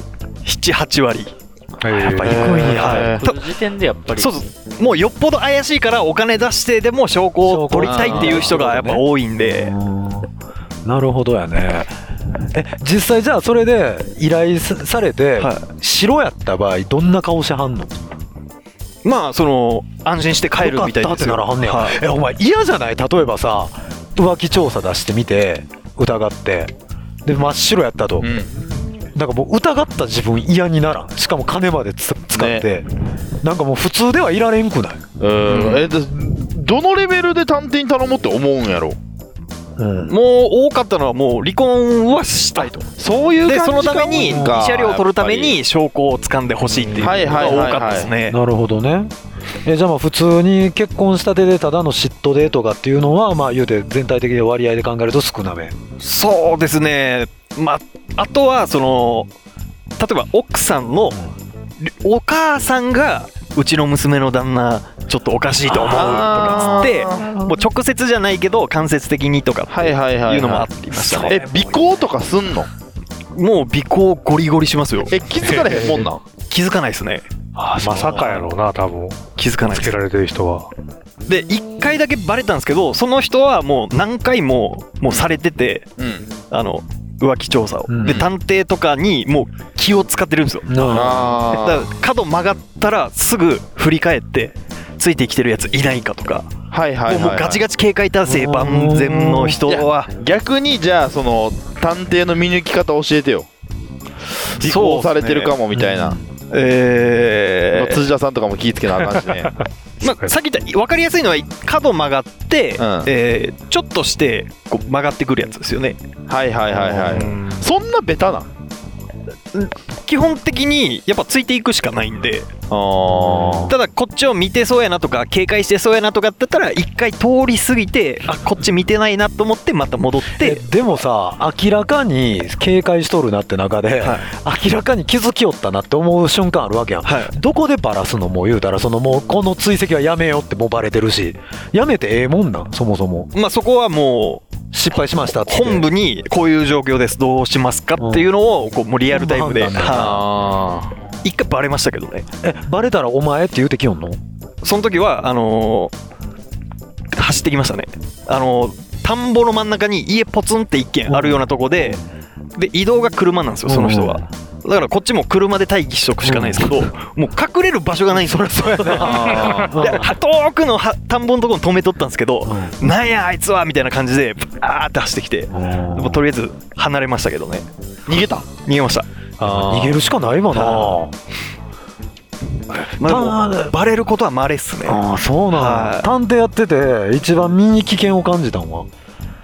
7,8 割。 やっぱ低いんや。 その時点でやっぱりそうもうよっぽど怪しいからお金出してでも証拠を取りたいっていう人がやっぱ多いんで。 なるほどやね。実際じゃあそれで依頼されて白やった場合どんな顔してはんの？ まあ安心して帰るみたいですよ。 お前嫌じゃない？例えばさ浮気調査出してみて疑ってで真っ白やったと、なんかもう疑った自分嫌にならん。しかも金まで使って、なんかもう普通ではいられんくない？ どのレベルで探偵に頼もうって思うんやろ？ もう多かったのはもう離婚はしたいと。 そういう感じか。 でそのために慰謝料を取るために証拠を掴んでほしいっていうのが多かったですね。 なるほどね。じゃあまあ普通に結婚したてでただの嫉妬でとかっていうのはまあ言うて全体的に割合で考えると少なめ。 そうですね。まああとは例えば奥さんのお母さんがうちの娘の旦那ちょっとおかしいと思うとかつってもう直接じゃないけど間接的にとかっていうのもありましたね。 尾行とかすんの？ もう尾行ゴリゴリしますよ。 気づかれへんもんなん？ 気づかないですね。 まさかやろうな、多分気づかないです。 つけられてる人は。 で1回だけバレたんですけど、その人はもう何回もうされてて、浮気調査を、で探偵とかにもう気を使ってるんですよ。だから角曲がったらすぐ振り返ってついてきてるやついないかとか、もうガチガチ警戒態勢万全の人は。 逆にじゃあその探偵の見抜き方教えてよ。尾行されてるかもみたいな。辻田さんとかも気ぃつけなあかんしね。 さっき言った分かりやすいのは角曲がって、ちょっとしてこう曲がってくるやつですよね。 そんなベタな？ 基本的にやっぱついていくしかないんで。ただこっちを見てそうやなとか警戒してそうやなとかって言ったら一回通り過ぎて、こっち見てないなと思ってまた戻って。 でもさ明らかに警戒しとるなって中で、明らかに気づきよったなって思う瞬間あるわけやん。どこでバラすの？もう言うたらもうこの追跡はやめようってもうバレてるし、やめてええもんなん？そもそもそこはもう失敗しましたって本部にこういう状況ですどうしますかっていうのをこうもうリアルタイムで。 一回バレましたけどね。 バレたらお前って言うてきよんの？ その時は走ってきましたね。田んぼの真ん中に家ポツンって一軒あるようなとこで、移動が車なんですよ、その人が。だからこっちも車で待機しとくしかないんですけど、もう隠れる場所がないんですよ。それ遠くの田んぼのところに止めとったんですけど、なんやあいつはみたいな感じでバーって走ってきて、もとりあえず離れましたけどね。 逃げました。 逃げるしかないわな。 バレることは稀っすね。 そうなん。探偵やってて一番身に危険を感じたんは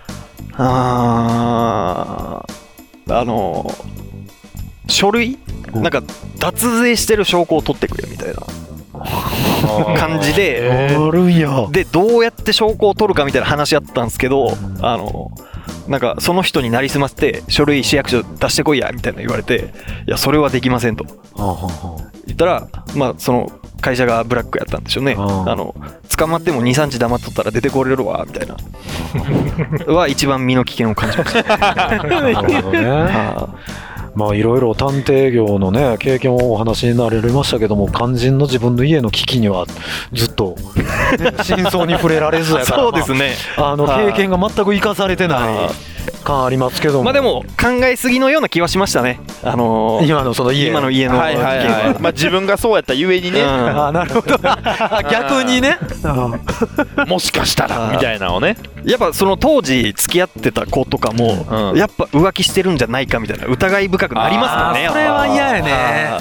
書類なんか脱税してる証拠を取ってくれみたいな感じで、でどうやって証拠を取るかみたいな話やったんですけど、なんかその人になりすませて書類市役所出してこいやみたいな言われて、いやそれはできませんと言ったら、まあその会社がブラックやったんでしょうね。捕まっても 2,3 日黙っとったら出てこれるわみたいなは一番身の危険を感じました。なるほどね。 まあいろいろ探偵業のね経験をお話になれましたけども、肝心の自分の家の危機にはずっと真相に触れられずやからそうですね、 経験が全く生かされてない感ありますけども、 まあでも考えすぎのような気はしましたね。 今のその家のまあ自分がそうやったゆえにね。 なるほど。逆にねもしかしたらみたいなのをね。 やっぱその当時付き合ってた子とかも、やっぱ浮気してるんじゃないかみたいな疑い深くなりますもんね。 それは嫌やね。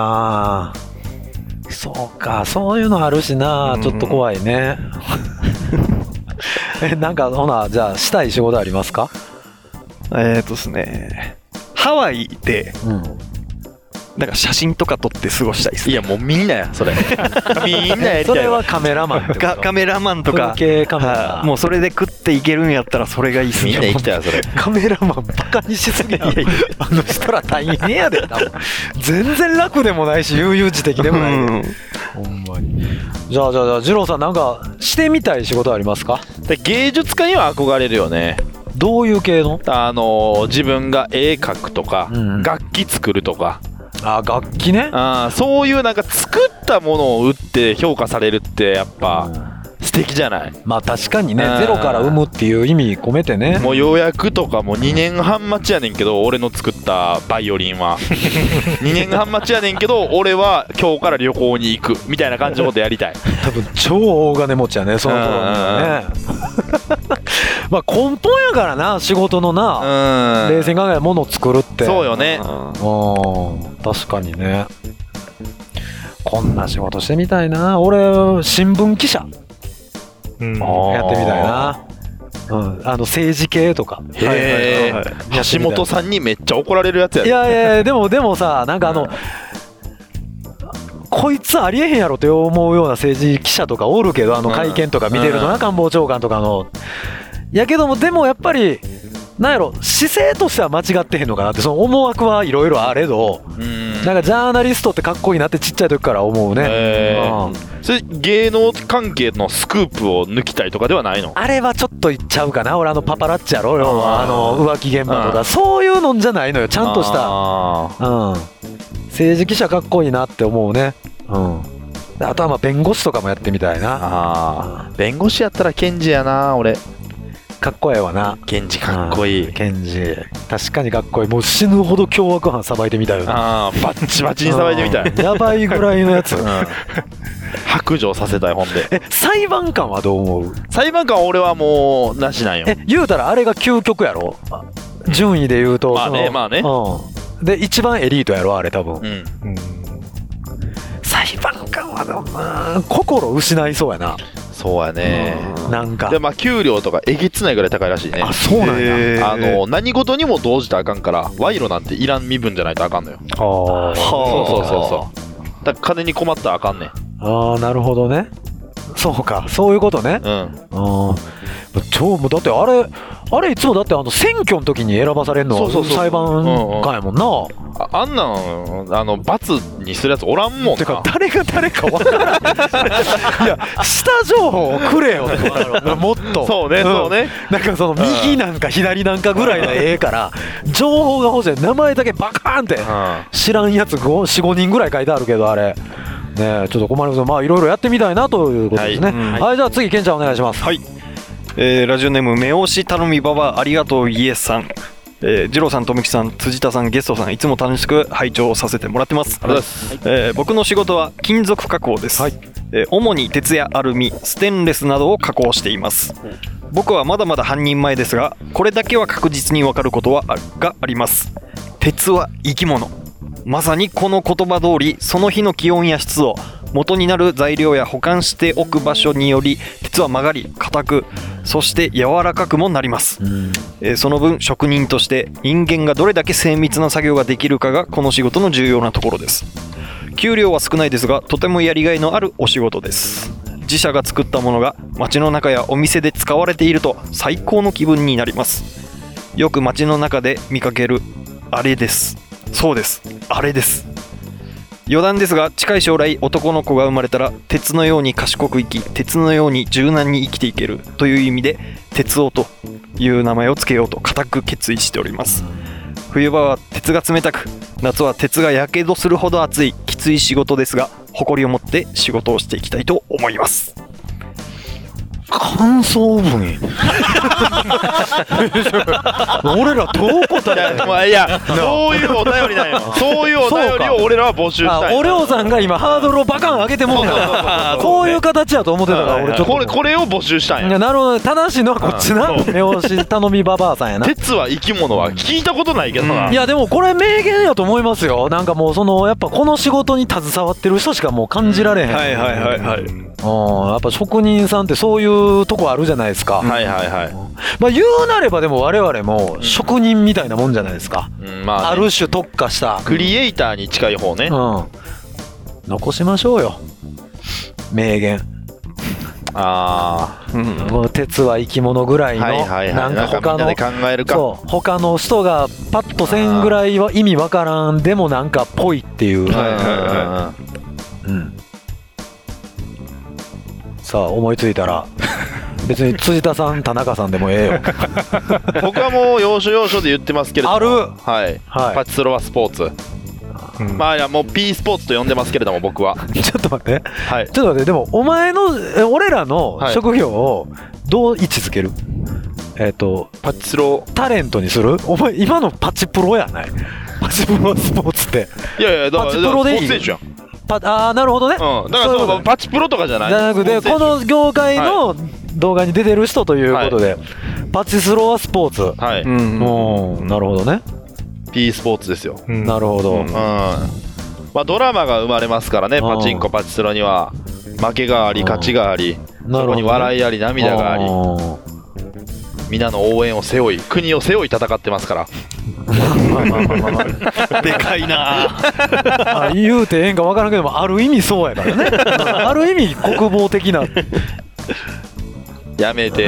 そうか、そういうのあるしな、ちょっと怖いね。なんかほな、じゃあしたい仕事ありますか？ ですね、ハワイで、なんか写真とか撮って過ごしたいです、ね。 いやもうみんなやそれ。みんなやりたい。 それはカメラマンとか。 カメラマンとか。 風景カメラ。 もうそれで食っていけるんやったらそれがいいっすね。 みんな行きたいよそれ。 カメラマンバカにしすぎや。あの人ら大変やで。全然楽でもないし悠々自適でもない。ほんまに。じゃあ二郎さんなんかしてみたい仕事ありますか？ 芸術家には憧れるよね。 どういう系の？ 自分が絵描くとか、楽器作るとか。 楽器ね。 そういうなんか作ったものを売って評価されるってやっぱ素敵じゃない？ まあ確かにね、ゼロから生むっていう意味込めてね。 もう予約とかも2年半待ちやねんけど、俺の作ったバイオリンは2年半待ちやねんけど俺は今日から旅行に行くみたいな感じのことやりたい。 多分超大金持ちやね、その頃にはね。まあ根本やからな、仕事のな、冷静に考えたものを作るって。 そうよね。 確かにね。こんな仕事してみたいな。俺新聞記者やってみたいな。政治系とか。 橋本さんにめっちゃ怒られるやつや。 いやでもさ、なんかこいつありえへんやろって思うような政治記者とかおるけど、会見とか見てるとな、官房長官とかの。やけども、でもやっぱりなんやろ、姿勢としては間違ってへんのかなって、その思惑はいろいろあれど、なんかジャーナリストってかっこいいなってちっちゃい時から思うね。 それ芸能関係のスクープを抜きたいとかではないの？ あれはちょっと言っちゃうかな。俺パパラッチやろ、浮気現場とか、そういうのじゃないのよ。ちゃんとした政治記者かっこいいなって思うね。あとはまあ弁護士とかもやってみたいな。 弁護士やったら検事やな。俺かっこええわな。 検事かっこいい。 検事確かにかっこいい。もう死ぬほど凶悪犯さばいてみたいよね。 バッチバチにさばいてみたい。 やばいぐらいのやつ。 白状させたい。ほんで裁判官はどう思う？ 裁判官は俺はもうなしなんよ。 言うたらあれが究極やろ、順位で言うと。 まあね、 で一番エリートやろあれ多分。裁判官はでも心失いそうやな。 そうやね。 なんかで給料とかえげつないぐらい高いらしいね。 そうなんや。 何事にも動じたらあかんから、賄賂なんていらん身分じゃないとあかんのよ。そうだから金に困ったらあかんねん。 なるほどね。そうか、そういうことね。もうだってああれいつもだって選挙の時に選ばされるのは裁判官やもんな。 あんなん罰にするやつおらんもんな。 てか誰が誰か分からん。いや下情報をくれよもっと。 そうねそうね。 なんかその右なんか左なんかぐらいのええから情報が欲しい。名前だけバカーンって知らんやつ 4,5 人ぐらい書いてあるけどあれねちょっと困ります。まあいろいろやってみたいなということですね。はいじゃあ次ケンちゃんお願いします。 はい。ラジオネーム目押し頼みババありがとうイエスさん。二郎さん、とむきさん、辻田さん、ゲストさんいつも楽しく拝聴させてもらってます。僕の仕事は金属加工です。主に鉄やアルミ、ステンレスなどを加工しています。僕はまだまだ半人前ですがこれだけは確実に分かることがあります。鉄は生き物。まさにこの言葉通りその日の気温や湿度元になる材料や保管しておく場所により鉄は曲がり硬くそして柔らかくもなります。その分職人として人間がどれだけ精密な作業ができるかがこの仕事の重要なところです。給料は少ないですがとてもやりがいのあるお仕事です。自社が作ったものが街の中やお店で使われていると最高の気分になります。よく街の中で見かけるあれです。そうですあれです。余談ですが近い将来男の子が生まれたら鉄のように賢く生き鉄のように柔軟に生きていけるという意味で鉄男という名前を付けようと固く決意しております。冬場は鉄が冷たく夏は鉄がやけどするほど暑いきつい仕事ですが誇りを持って仕事をしていきたいと思います。 感想文俺らどう答える。 いやそういうお便りなんよ。そういうお便りを俺らは募集したい。 おりょうさんが今ハードルをバカン上げてもうからこういう形やと思ってたから俺ちょっとこれを募集したんや。 なるほど正しいのはこっちな。目押し頼みババアさんやな。 鉄は生き物は聞いたことないけどな。 いやでもこれ名言やと思いますよ。なんかもうそのやっぱこの仕事に携わってる人しかもう感じられへん。 はいはいはいはい。 やっぱ職人さんってそういうとこあるじゃないですか。 はいはいはい。 まあ言うなればでも我々も職人みたいなもんじゃないですか。 まあね、 ある種特化したクリエイターに近い方ね。 残しましょうよ名言。もう鉄は生き物ぐらいのなんか他のそう他の人がパッとせんぐらいは意味わからんでもなんかぽいっていう。さあ思いついたら別に辻田さん田中さんでもええよ。 僕はもう要所要所で言ってますけれどもある、 はいパチスロはスポーツ、まあいやもう P スポーツと呼んでますけれども僕は。 ちょっと待って、ちょっと待って。でもお前の俺らの職業をどう位置づける？ パチスロタレントにする？お前今のパチプロやない？パチプロはスポーツって。 いやいやだからパチプロでいい？ スポーツ選手やん。 なるほどね。 だからそうパチプロとかじゃない。 じゃなくてこの業界の動画に出てる人ということで、パチスロはスポーツ。なるほどね。 P スポーツですよ。 なるほど。 まあドラマが生まれますからね。パチンコパチスロには負けがあり勝ちがあり、そこに笑いあり涙があり、皆の応援を背負い国を背負い戦ってますから。 でかいな言うてええんか分からんけどもある意味そうやからね。ある意味国防的な。 やめて。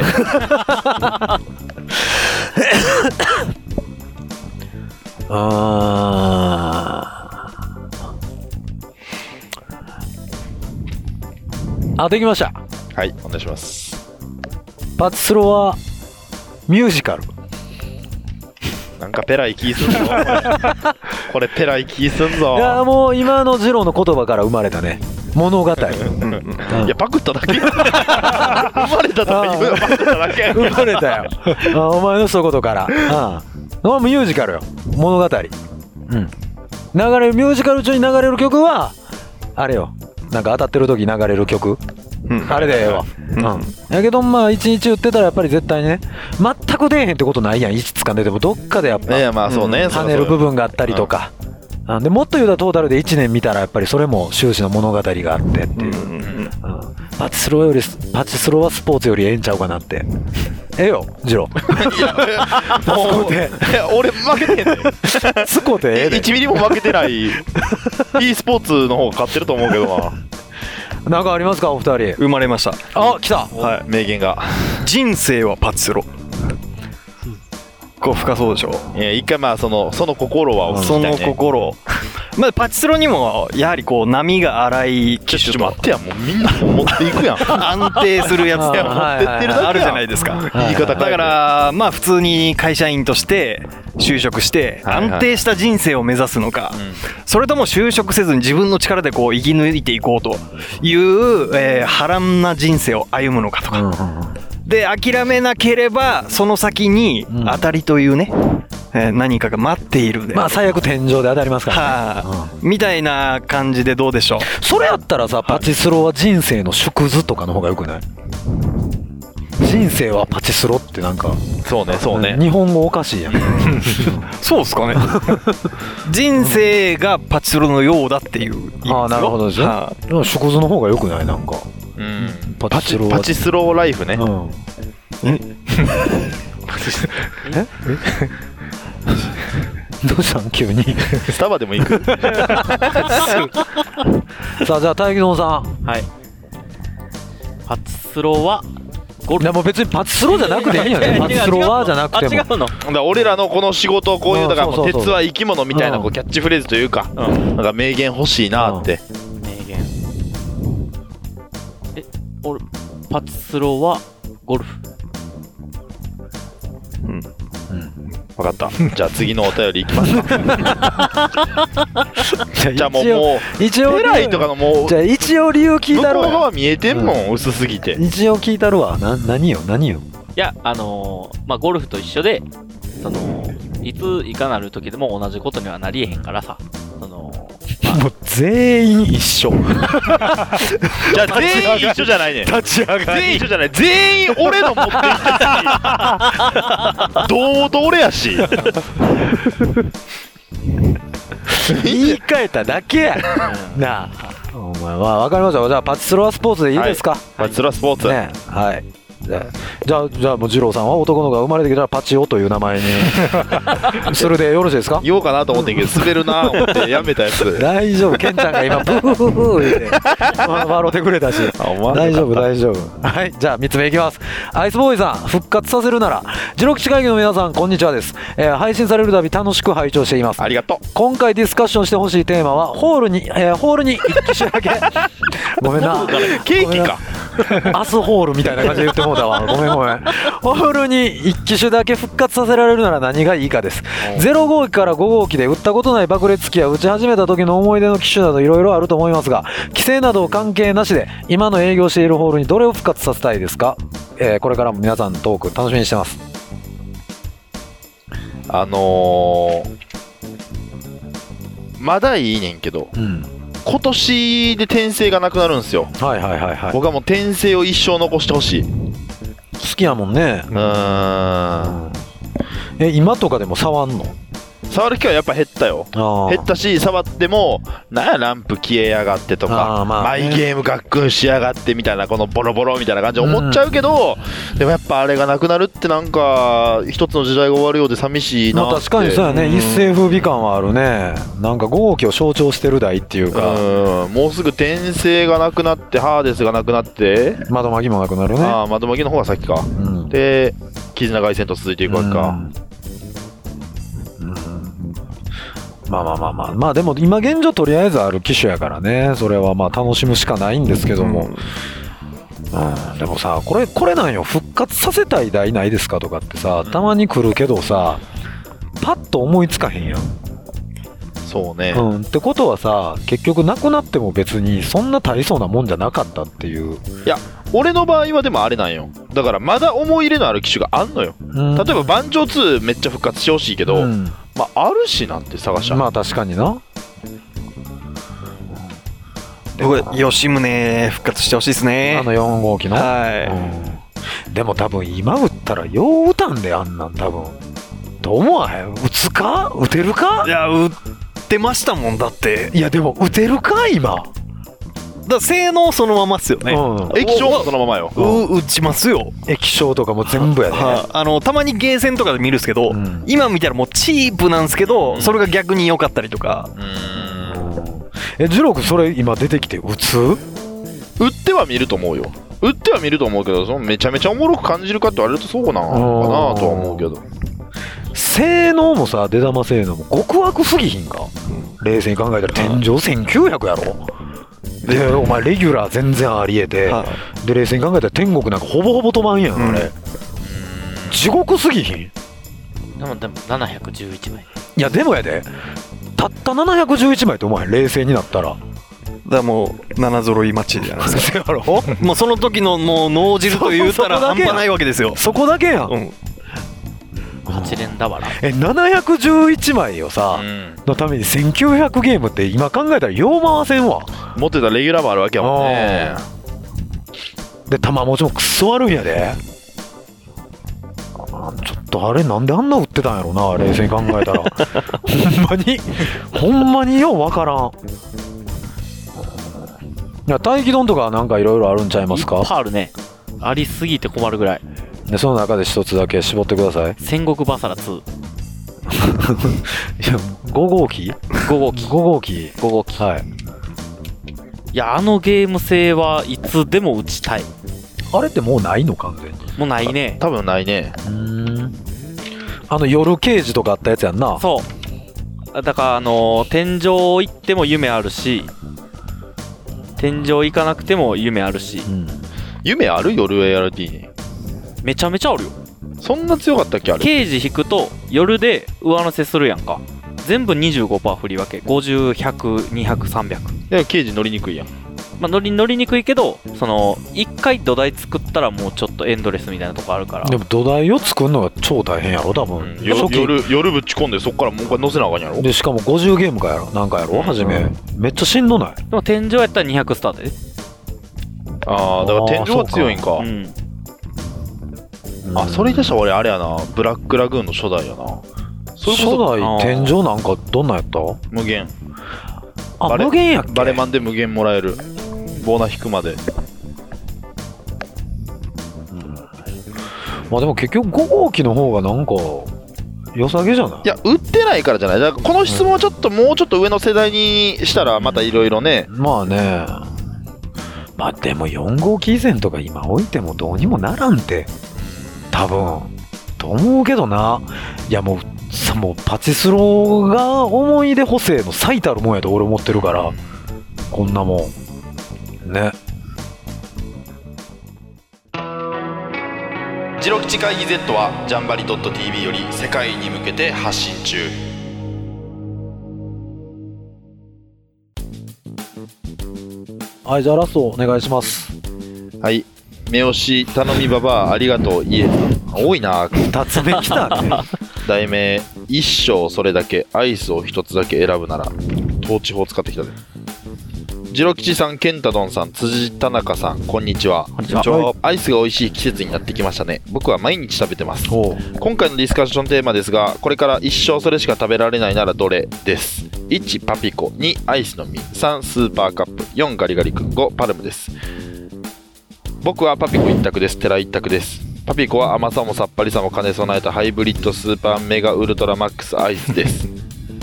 できました。 はいお願いします。 パチスロはミュージカル。 なんかペライ気すんぞ。これペライ気すんぞ。 いやもう今のジローの言葉から生まれたね物語。いやパクっただけ。生まれたとか言うのパクっただけ。 生まれたよ。お前の一言から。ミュージカルよ物語。流れるミュージカル中に流れる曲はあれよ。なんか当たってる時流れる曲。あれだよ。やけどまあ1日売ってたらやっぱり絶対ね全く出えへんってことないやん。1つかんでてもどっかでやっぱ跳ねる部分があったりとか。でもっと言うとトータルで1年見たらやっぱりそれも終始の物語があってっていう。パチスロはスポーツよりええんちゃうかなって。ええよジロー。 いや俺負けてへんねん。 つこてええで 1ミリも負けてない。e スポーツの方が勝ってると思うけどな。 なんかありますかお二人。 生まれました。 来た。 名言が人生はパチスロ。 構深そうでしょ。 一回まあその心はその心。まあパチスロにもやはりこう波が荒い機種と。 待ってや、もうみんな持っていくやん。 安定するやつ持ってってるだけあるじゃないですか。 言い方だからまあ普通に会社員として就職して安定した人生を目指すのか、それとも就職せずに自分の力でこう生き抜いていこうという波乱な人生を歩むのかとか。で諦めなければその先に当たりというね、何かが待っているで、 まあ最悪天井で当たりますからね、 みたいな感じでどうでしょう。 それやったらさ、パチスロは人生の縮図とかの方がよくない？人生はパチスロってなんかそうね日本語おかしいやん。 そうっすかね。人生がパチスロのようだっていう意味ですよ。 ああ、なるほどですね。でも縮図の方がよくない？なんかパチスローライフね。 どうしたん急に。 スタバでも行く。 さあじゃあ大木野さん。 はい。パチスロはゴルフ。 でも別にパチスロじゃなくていいよね。パチスロはじゃなくても。 違うの。 だ俺らのこの仕事こういうだから鉄は生き物みたいなこうキャッチフレーズというか、なんか名言欲しいなって。 名言。俺パチスロはゴルフ。 分かった。じゃあ次のお便りいきますか。じゃあもう一応偉いとかのもうじゃあ一応理由聞いたるわ。 向こう側見えてんもん、薄すぎて。 一応聞いたるわ。何よ。 いやまあゴルフと一緒でいついかなる時でも同じことにはなりえへんからさ、 もう全員一緒。 じゃあ全員一緒じゃないね。 立ち上がり全員一緒じゃない。全員俺の持っていったし堂々俺やし。 言い換えただけや。なあ。お前は分かりました。じゃあパチスロはスポーツでいいですか？ パチスロはスポーツ。 ね、はい。じゃあもう二郎さんは男の子が生まれてきたらパチオという名前にそれでよろしいですか？ 言おうかなと思ってんけど滑るな思ってやめたやつ。 大丈夫、ケンちゃんが今ブーフー言って笑ってくれたし大丈夫。はい、じゃあ3つ目いきます。アイスボーイさん、復活させるなら。ジロ吉会議の皆さんこんにちはです。配信されるたび楽しく拝聴しています。 ありがとう。 今回ディスカッションしてほしいテーマはホールに一機種だけごめんな、 ケーキか。 アスホールみたいな感じで言ってもうたわ。ごめん。ホールに1機種だけ復活させられるなら何がいいかです。0号機から5号機で撃ったことない爆裂機や撃ち始めた時の思い出の機種などいろいろあると思いますが、規制など関係なしで今の営業しているホールにどれを復活させたいですか？これからも皆さんのトーク楽しみにしてます。 まだいいねんけど、今年で転生がなくなるんですよ。 はい。 僕はもう転生を一生残してほしい。 好きやもんね。今とかでも触んの？ 触る機会やっぱ減ったよ。減ったし、触ってもなんやランプ消えやがってとか、マイゲームガックンしやがってみたいな、このボロボロみたいな感じで思っちゃうけど、でもやっぱあれがなくなるってなんか一つの時代が終わるようで寂しいなって。 確かにそうやね。一世風靡感はあるね。なんか5号機を象徴してる台っていうか、 もうすぐ転生がなくなってハーデスがなくなって窓巻きもなくなるね。 窓巻きの方が先か、で絆凱旋と続いていくわけか。 まあでも今現状とりあえずある機種やからね、それはまあ楽しむしかないんですけども、でもさ、これなんよ、復活させたい台ないですかとかってさ、たまに来るけどさ、パッと思いつかへんやん。 そうね、 ってことはさ、結局なくなっても別にそんな大層なもんじゃなかったっていう。 いや俺の場合はでもあれなんよ。だからまだ思い入れのある機種があんのよ。例えば番長2めっちゃ復活してほしいけど、あるしなんて探しちゃう。 まあ確かにな。 吉宗復活してほしいですね。 4号機の。でも多分今撃ったらよう撃たんで、あんなん多分。どう思わへん？撃つか？撃てるか？ いや撃ってましたもんだって。 いやでも撃てるか今？ だ性能そのままっすよね。 液晶もそのままよ。 撃ちますよ。 液晶とかも全部やね。 たまにゲーセンとかで見るんですけど、今見たらもうチープなんですけど、それが逆に良かったりとか。 ジロー君それ今出てきて撃つ？ 撃っては見ると思うよ。撃っては見ると思うけど、そのめちゃめちゃおもろく感じるかって言われるとそうなのかなとは思うけど。 性能もさ、出玉性能も極悪すぎひんか、冷静に考えたら天井1900やろ。でお前レギュラー全然ありえて、で冷静に考えたら天国なんかほぼほぼ止まんやん、あれ地獄すぎひん。 でも711枚。 いやでもやで、たった711枚ってお前冷静になったらだもう7揃い待ちじゃないですか。 やろもうその時のもう脳汁と言ったら半端ないわけですよ。 そこだけやん、 8連だわら。 711枚をさ、のために1900ゲームって今考えたらよう回せんわ。 持ってたレギュラーもあるわけやもんね。 で弾持ちもくっそ悪いんやで。ちょっとあれなんであんな売ってたんやろな、冷静に考えたらほんまにようわからん。いや待機丼とかなんかいろいろあるんちゃいますか。 いっぱいあるね。ありすぎて困るぐらい。 でその中で一つだけ絞ってください。 戦国バサラ2。 いや5号機 5号機 5号機 5号機。 はい。 いやゲーム性はいつでも打ちたい。 あれってもうないの完全に。 もうないね。 多分ないね。 夜刑事とかあったやつやんな。 そうだから天井行っても夢あるし、天井行かなくても夢あるし、 夢ある夜 ART にめちゃめちゃあるよ。 そんな強かったっけあれ。 刑事引くと夜で上乗せするやんか。全部 25% 振り分け。50、100、200、300。 で刑事乗りにくいやん。 まあ乗りにくいけど、その1回土台作ったらもうちょっとエンドレスみたいなとこあるから。 でも土台を作るのが超大変やろ多分、 夜ぶち込んでそっからもう一回乗せなあかんやろ。 でしかも50ゲームかやろなんかやろ初め、めっちゃしんどない。 でも天井やったら200スタートで。 ああだから天井は強いんか。それ言い出したら俺あれやな、ブラックラグーンの初代やな。 初代天井なんかどんなんやった？ 無限。 無限やっけ。 バレマンで無限もらえる。ボーナ引くまで。 まあでも結局5号機の方がなんか良さげじゃない？ いや売ってないからじゃない。だからこの質問はちょっともうちょっと上の世代にしたらまたいろいろね。 まあね。まあでも4号機以前とか今置いてもどうにもならんて多分と思うけどな。いやもうパチスロが思い出補正の最たるもんやと俺思ってるから、こんなもんね。 ジロ吉会議 Z はジャンバリ .tv より世界に向けて発信中。 はい、じゃあラストお願いします。 はい、目押し頼みババアありがとうイエ多いな。 2つ目きたね題名一生それだけアイスを一つだけ選ぶなら。統治法使ってきたで。ジロ吉さん、ケンタドンさん、辻田中さん、こんにちは。 こんにちは。 アイスが美味しい季節になってきましたね。僕は毎日食べてます。今回のディスカッションテーマですが、これから一生それしか食べられないならどれです。1パピコ、2アイスの実、3スーパーカップ、4ガリガリ君、5パルムです。僕はパピコ一択です。テラ一択です。パピコは甘さもさっぱりさも兼ね備えたハイブリッドスーパーメガウルトラマックスアイスです。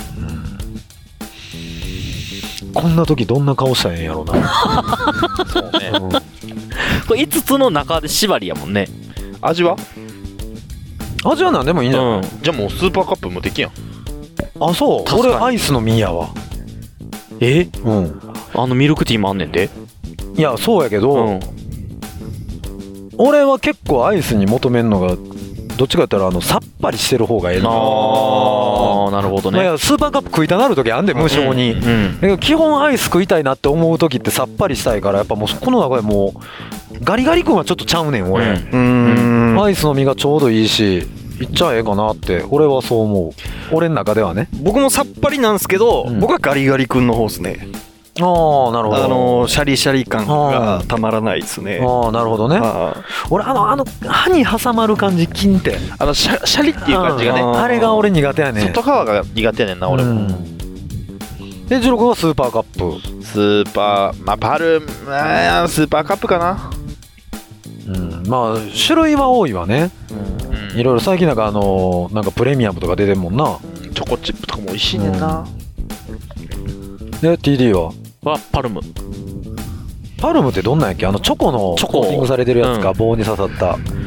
こんな時どんな顔したらええんやろなそうね、 これ5つの中で縛りやもんね。 味は何でもいいんじゃない、 じゃあもうスーパーカップ無敵やん。 あ、そう。俺アイスの実やわ。 ミルクティーもあんねんで。 いやそうやけど、俺は結構アイスに求めんのがどっちかって言ったらさっぱりしてる方がええの。 なるほどね。 いやスーパーカップ食いたなる時あんで無性に、だけど基本アイス食いたいなって思う時ってさっぱりしたいから、やっぱもうこの中でもうガリガリ君はちょっとちゃうねん俺、アイスの実がちょうどいいしいっちゃええかなって俺はそう思う。俺の中ではね。 僕もさっぱりなんですけど、僕はガリガリ君の方ですね。 ああなるほど。 シャリシャリ感がたまらないですね。 ああなるほどね。俺歯に挟まる感じ金ってシャリっていう感じがね、 あれが俺苦手やねん。 外側が苦手やねんな俺も。 でジロ君はスーパーカップ。 スーパーパルスーパーカップかな。 まあ種類は多いわね。いろいろ最近なんかプレミアムとか出てんもんな。 チョコチップとかも美味しいねんな。 で TD はパルム。 パルムってどんなんやっけ？チョコのコーティングされてるやつか、棒に刺さった。 チ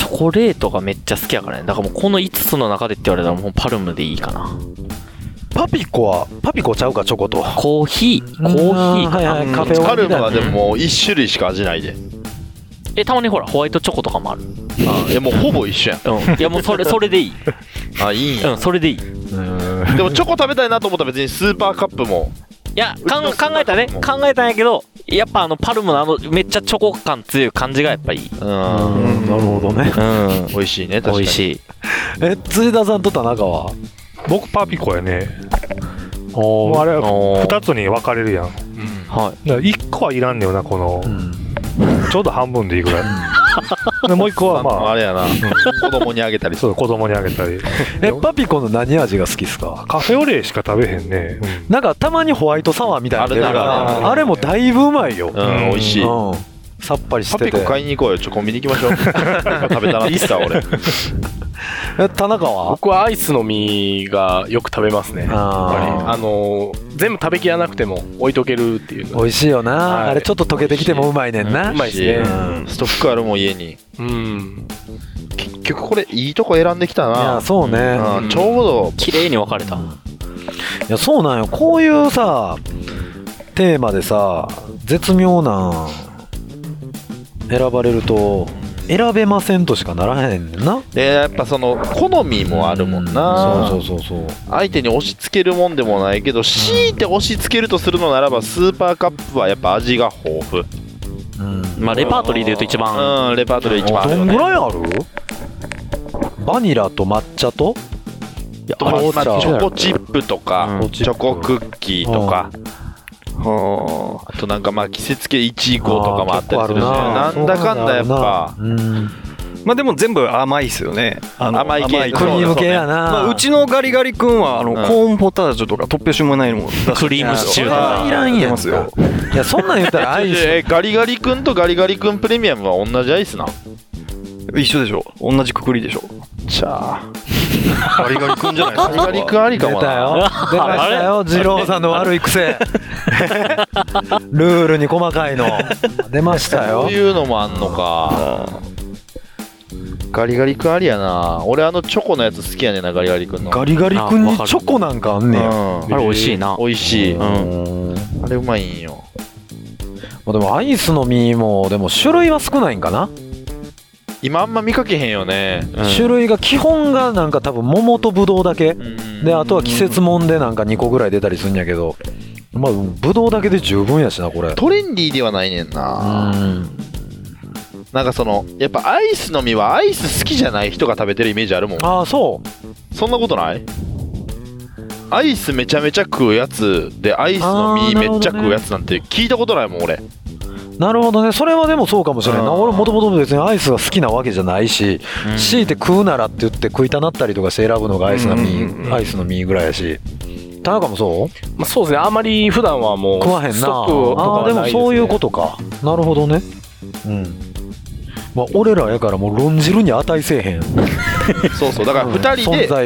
チョコレートがめっちゃ好きやからね。だからもうこの5つの中でって言われたらもうパルムでいいかな。 パピコちゃうか、チョコとコーヒーかな。 カフェオレパルムはでももう1種類しか味ないで。 たまにほらホワイトチョコとかもある。 もうほぼ一緒やん。 いやもうそれでいい。 いいんや。 それでいい。 でもチョコ食べたいなと思ったら別にスーパーカップも。 いや考えたんやけど、やっぱパルムのめっちゃチョコ感強い感じがやっぱいい。 なるほどね。 美味しいね、確かに。 美味しい。 辻田さんと田中は？ 僕パピコやね。もうあれ2つに分かれるやん。 はい。 1個はいらんねよな、このちょうど半分でいいぐらい。でもう1個はまああれやな、子供にあげたり。 そう、子供にあげたり。 パピコの何味が好きっすか？ カフェオレしか食べへんね。 なんかたまにホワイトサワーみたいなの出るから、あれもだいぶうまいよ。 美味しい。 さっぱりしてて。 パピコ買いに行こうよ。コンビニ行きましょう。食べたなって言った俺。 田中は？ 僕はアイスの実がよく食べますね。やっぱり全部食べきらなくても置いとけるっていう。 美味しいよな。あれちょっと溶けてきてもうまいねんな。 うまいですね。ストックあるもん家に。結局これいいとこ選んできたな。 いやそうね。 ちょうど綺麗に分かれた。 いやそうなんよ。こういうさテーマでさ絶妙な選ばれると選べませんとしかならへんねんな。 でやっぱその好みもあるもんな。 そう相手に押し付けるもんでもないけど、強いて押し付けるとするのならばスーパーカップはやっぱ味が豊富。 まあレパートリーでいうと一番。 レパートリー一番あるよね。 どんぐらいある？バニラと抹茶とチョコチップとか、チョコクッキーとか、あとなんかまあ季節系イチゴとかもあったりするし、なんだかんだやっぱまあでも全部甘いっすよね。 甘い系クリーム系やな。 うちのガリガリ君はコーンポタージュとか突拍子もないのもクリームシチューとかいらんやんか。いやそんなん言ったらアイスガリガリ君とガリガリ君プレミアムは同じアイスな。 一緒でしょ。同じくくりでしょ。 じゃあガリガリ君じゃないですか。 ガリガリ君ありかもな。 出ましたよ二郎さんの悪い癖。ルールに細かいの出ましたよ。 そういうのもあんのか。ガリガリ君ありやな。俺チョコのやつ好きやねんな。ガリガリ君のガリガリ君にチョコなんかあんねや。 あれ美味しいな。 美味しい。あれうまいんよ。 でもアイスの実もでも種類は少ないんかな。 今あんま見かけへんよね。 種類が基本がなんか多分桃とブドウだけで、あとは季節もんでなんか2個ぐらい出たりするんやけど、まあブドウだけで十分やしな。これトレンディーではないねんな。なんかやっぱアイスの実はアイス好きじゃない人が食べてるイメージあるもん。 ああそうそんなことない？アイスめちゃめちゃ食うやつでアイスの実めっちゃ食うやつなんて聞いたことないもん俺。 なるほどね。それはでもそうかもしれんな。俺もともと別にアイスが好きなわけじゃないし、強いて食うならって言って食いたなったりとかして選ぶのがアイスの実ぐらいやし。田中もそう？ そうですね。あんまり普段はもう食わへんな。 ストックとかはないですね。 でもそういうことか。なるほどね。まあ俺らやからもう論じるに値せえへん。 そうだから2人で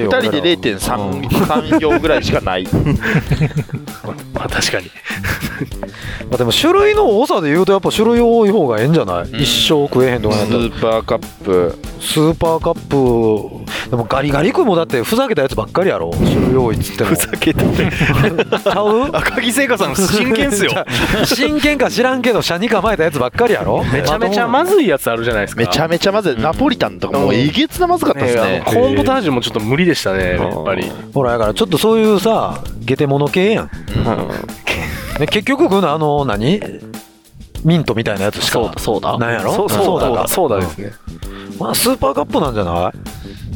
0.3 秒ぐらいしかない。 まあ確かに。 まあでも種類の多さで言うとやっぱ種類多い方がええんじゃない？一生食えへんとかやったら。 スーパーカップでもガリガリ君もだってふざけたやつばっかりやろ。種類多いっつってもふざけたってちゃう？ 赤木製菓さん真剣っすよ。 真剣か知らんけど車に構えたやつばっかりやろ。 めちゃめちゃまずいやつあるじゃないですか。 めちゃめちゃまずい。ナポリタンとかもうえげつなまずかったですね。 コーンポタージュもちょっと無理でしたね、やっぱり。 ほらだからちょっとそういうさゲテモノ系やん。結局食うの何ミントみたいなやつしかそうだなんやろ。 そうだですね。 まあスーパーカップなんじゃない？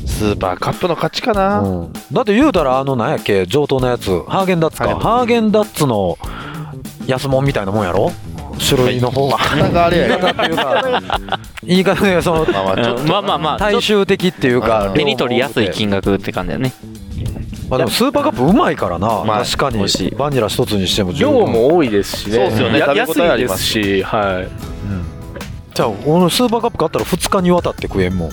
スーパーカップの勝ちかな。 だって言うたらなんやっけ上等なやつハーゲンダッツか。ハーゲンダッツの安物みたいなもんやろ。種類の方が言い方でまあ大衆的っていうか手に取りやすい金額って感じだよね。 まあでもスーパーカップうまいからな。確かにバニラ一つにしても量も多いですしね。 そうですよね。 安いですし、はい。 じゃあ俺スーパーカップ買ったら2日にわたって食えんもん。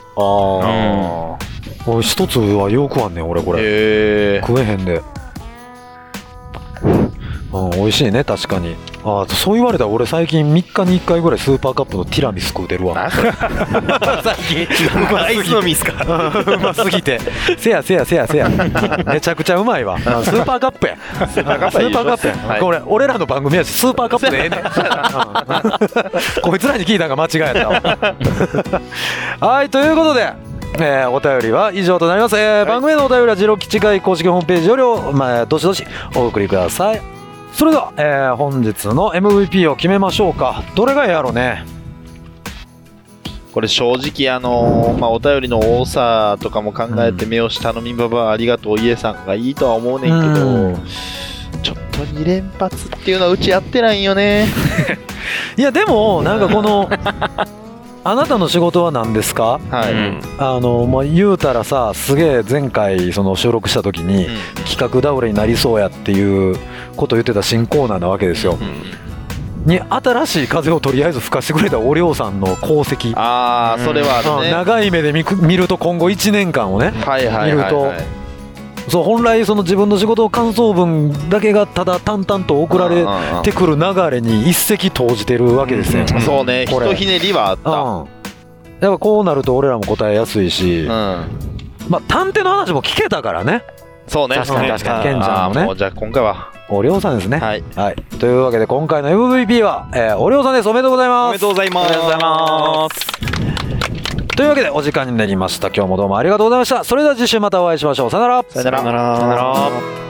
俺一つはよく食わんねん俺これ。食えへんで。美味しいね確かに。 あそう言われたら俺最近3日に1回ぐらいスーパーカップのティラミス食うてるわ。 最近アイスのミスかうますぎてせやめちゃくちゃうまいわ。スーパーカップやスーパーカップや、はい、これ俺らの番組やしスーパーカップでええねんこいつらに聞いたんが間違いやったわはい、ということでお便りは以上となります。番組のお便りはジロ吉会公式ホームページよりどしどしお送りください。それでは、本日の MVP を決めましょうか。どれがやろうね。 これ正直お便りの多さとかも考えて、目を下のみばばありがとう家さんがいいとは思うねんけど、ちょっと2連発っていうのはうちやってないんよねいやでもなんかこのあなたの仕事は何ですか？はい。言うたらさ、すげえ前回その収録した時に、企画倒れになりそうやっていうことを言ってた新コーナーなわけですよ。に新しい風をとりあえず吹かしてくれたおりょうさんの功績。 ああ、それはあるね。 長い目で見ると今後1年間をね、見ると。そう本来その自分の仕事感想文だけがただ淡々と送られてくる流れに一石投じてるわけですよ。 そうね、ひとひねりはあった。 やっぱこうなると俺らも答えやすいし、まあ探偵の話も聞けたからね。 そうね、 確かにケンちゃんもね。 もうじゃあ今回はおりょうさんですね。 はい、 というわけで今回の MVP はおりょうさんです。おめでとうございます。 おめでとうございます。 というわけでお時間になりました。今日もどうもありがとうございました。それでは次週またお会いしましょう。さよなら。 さよなら。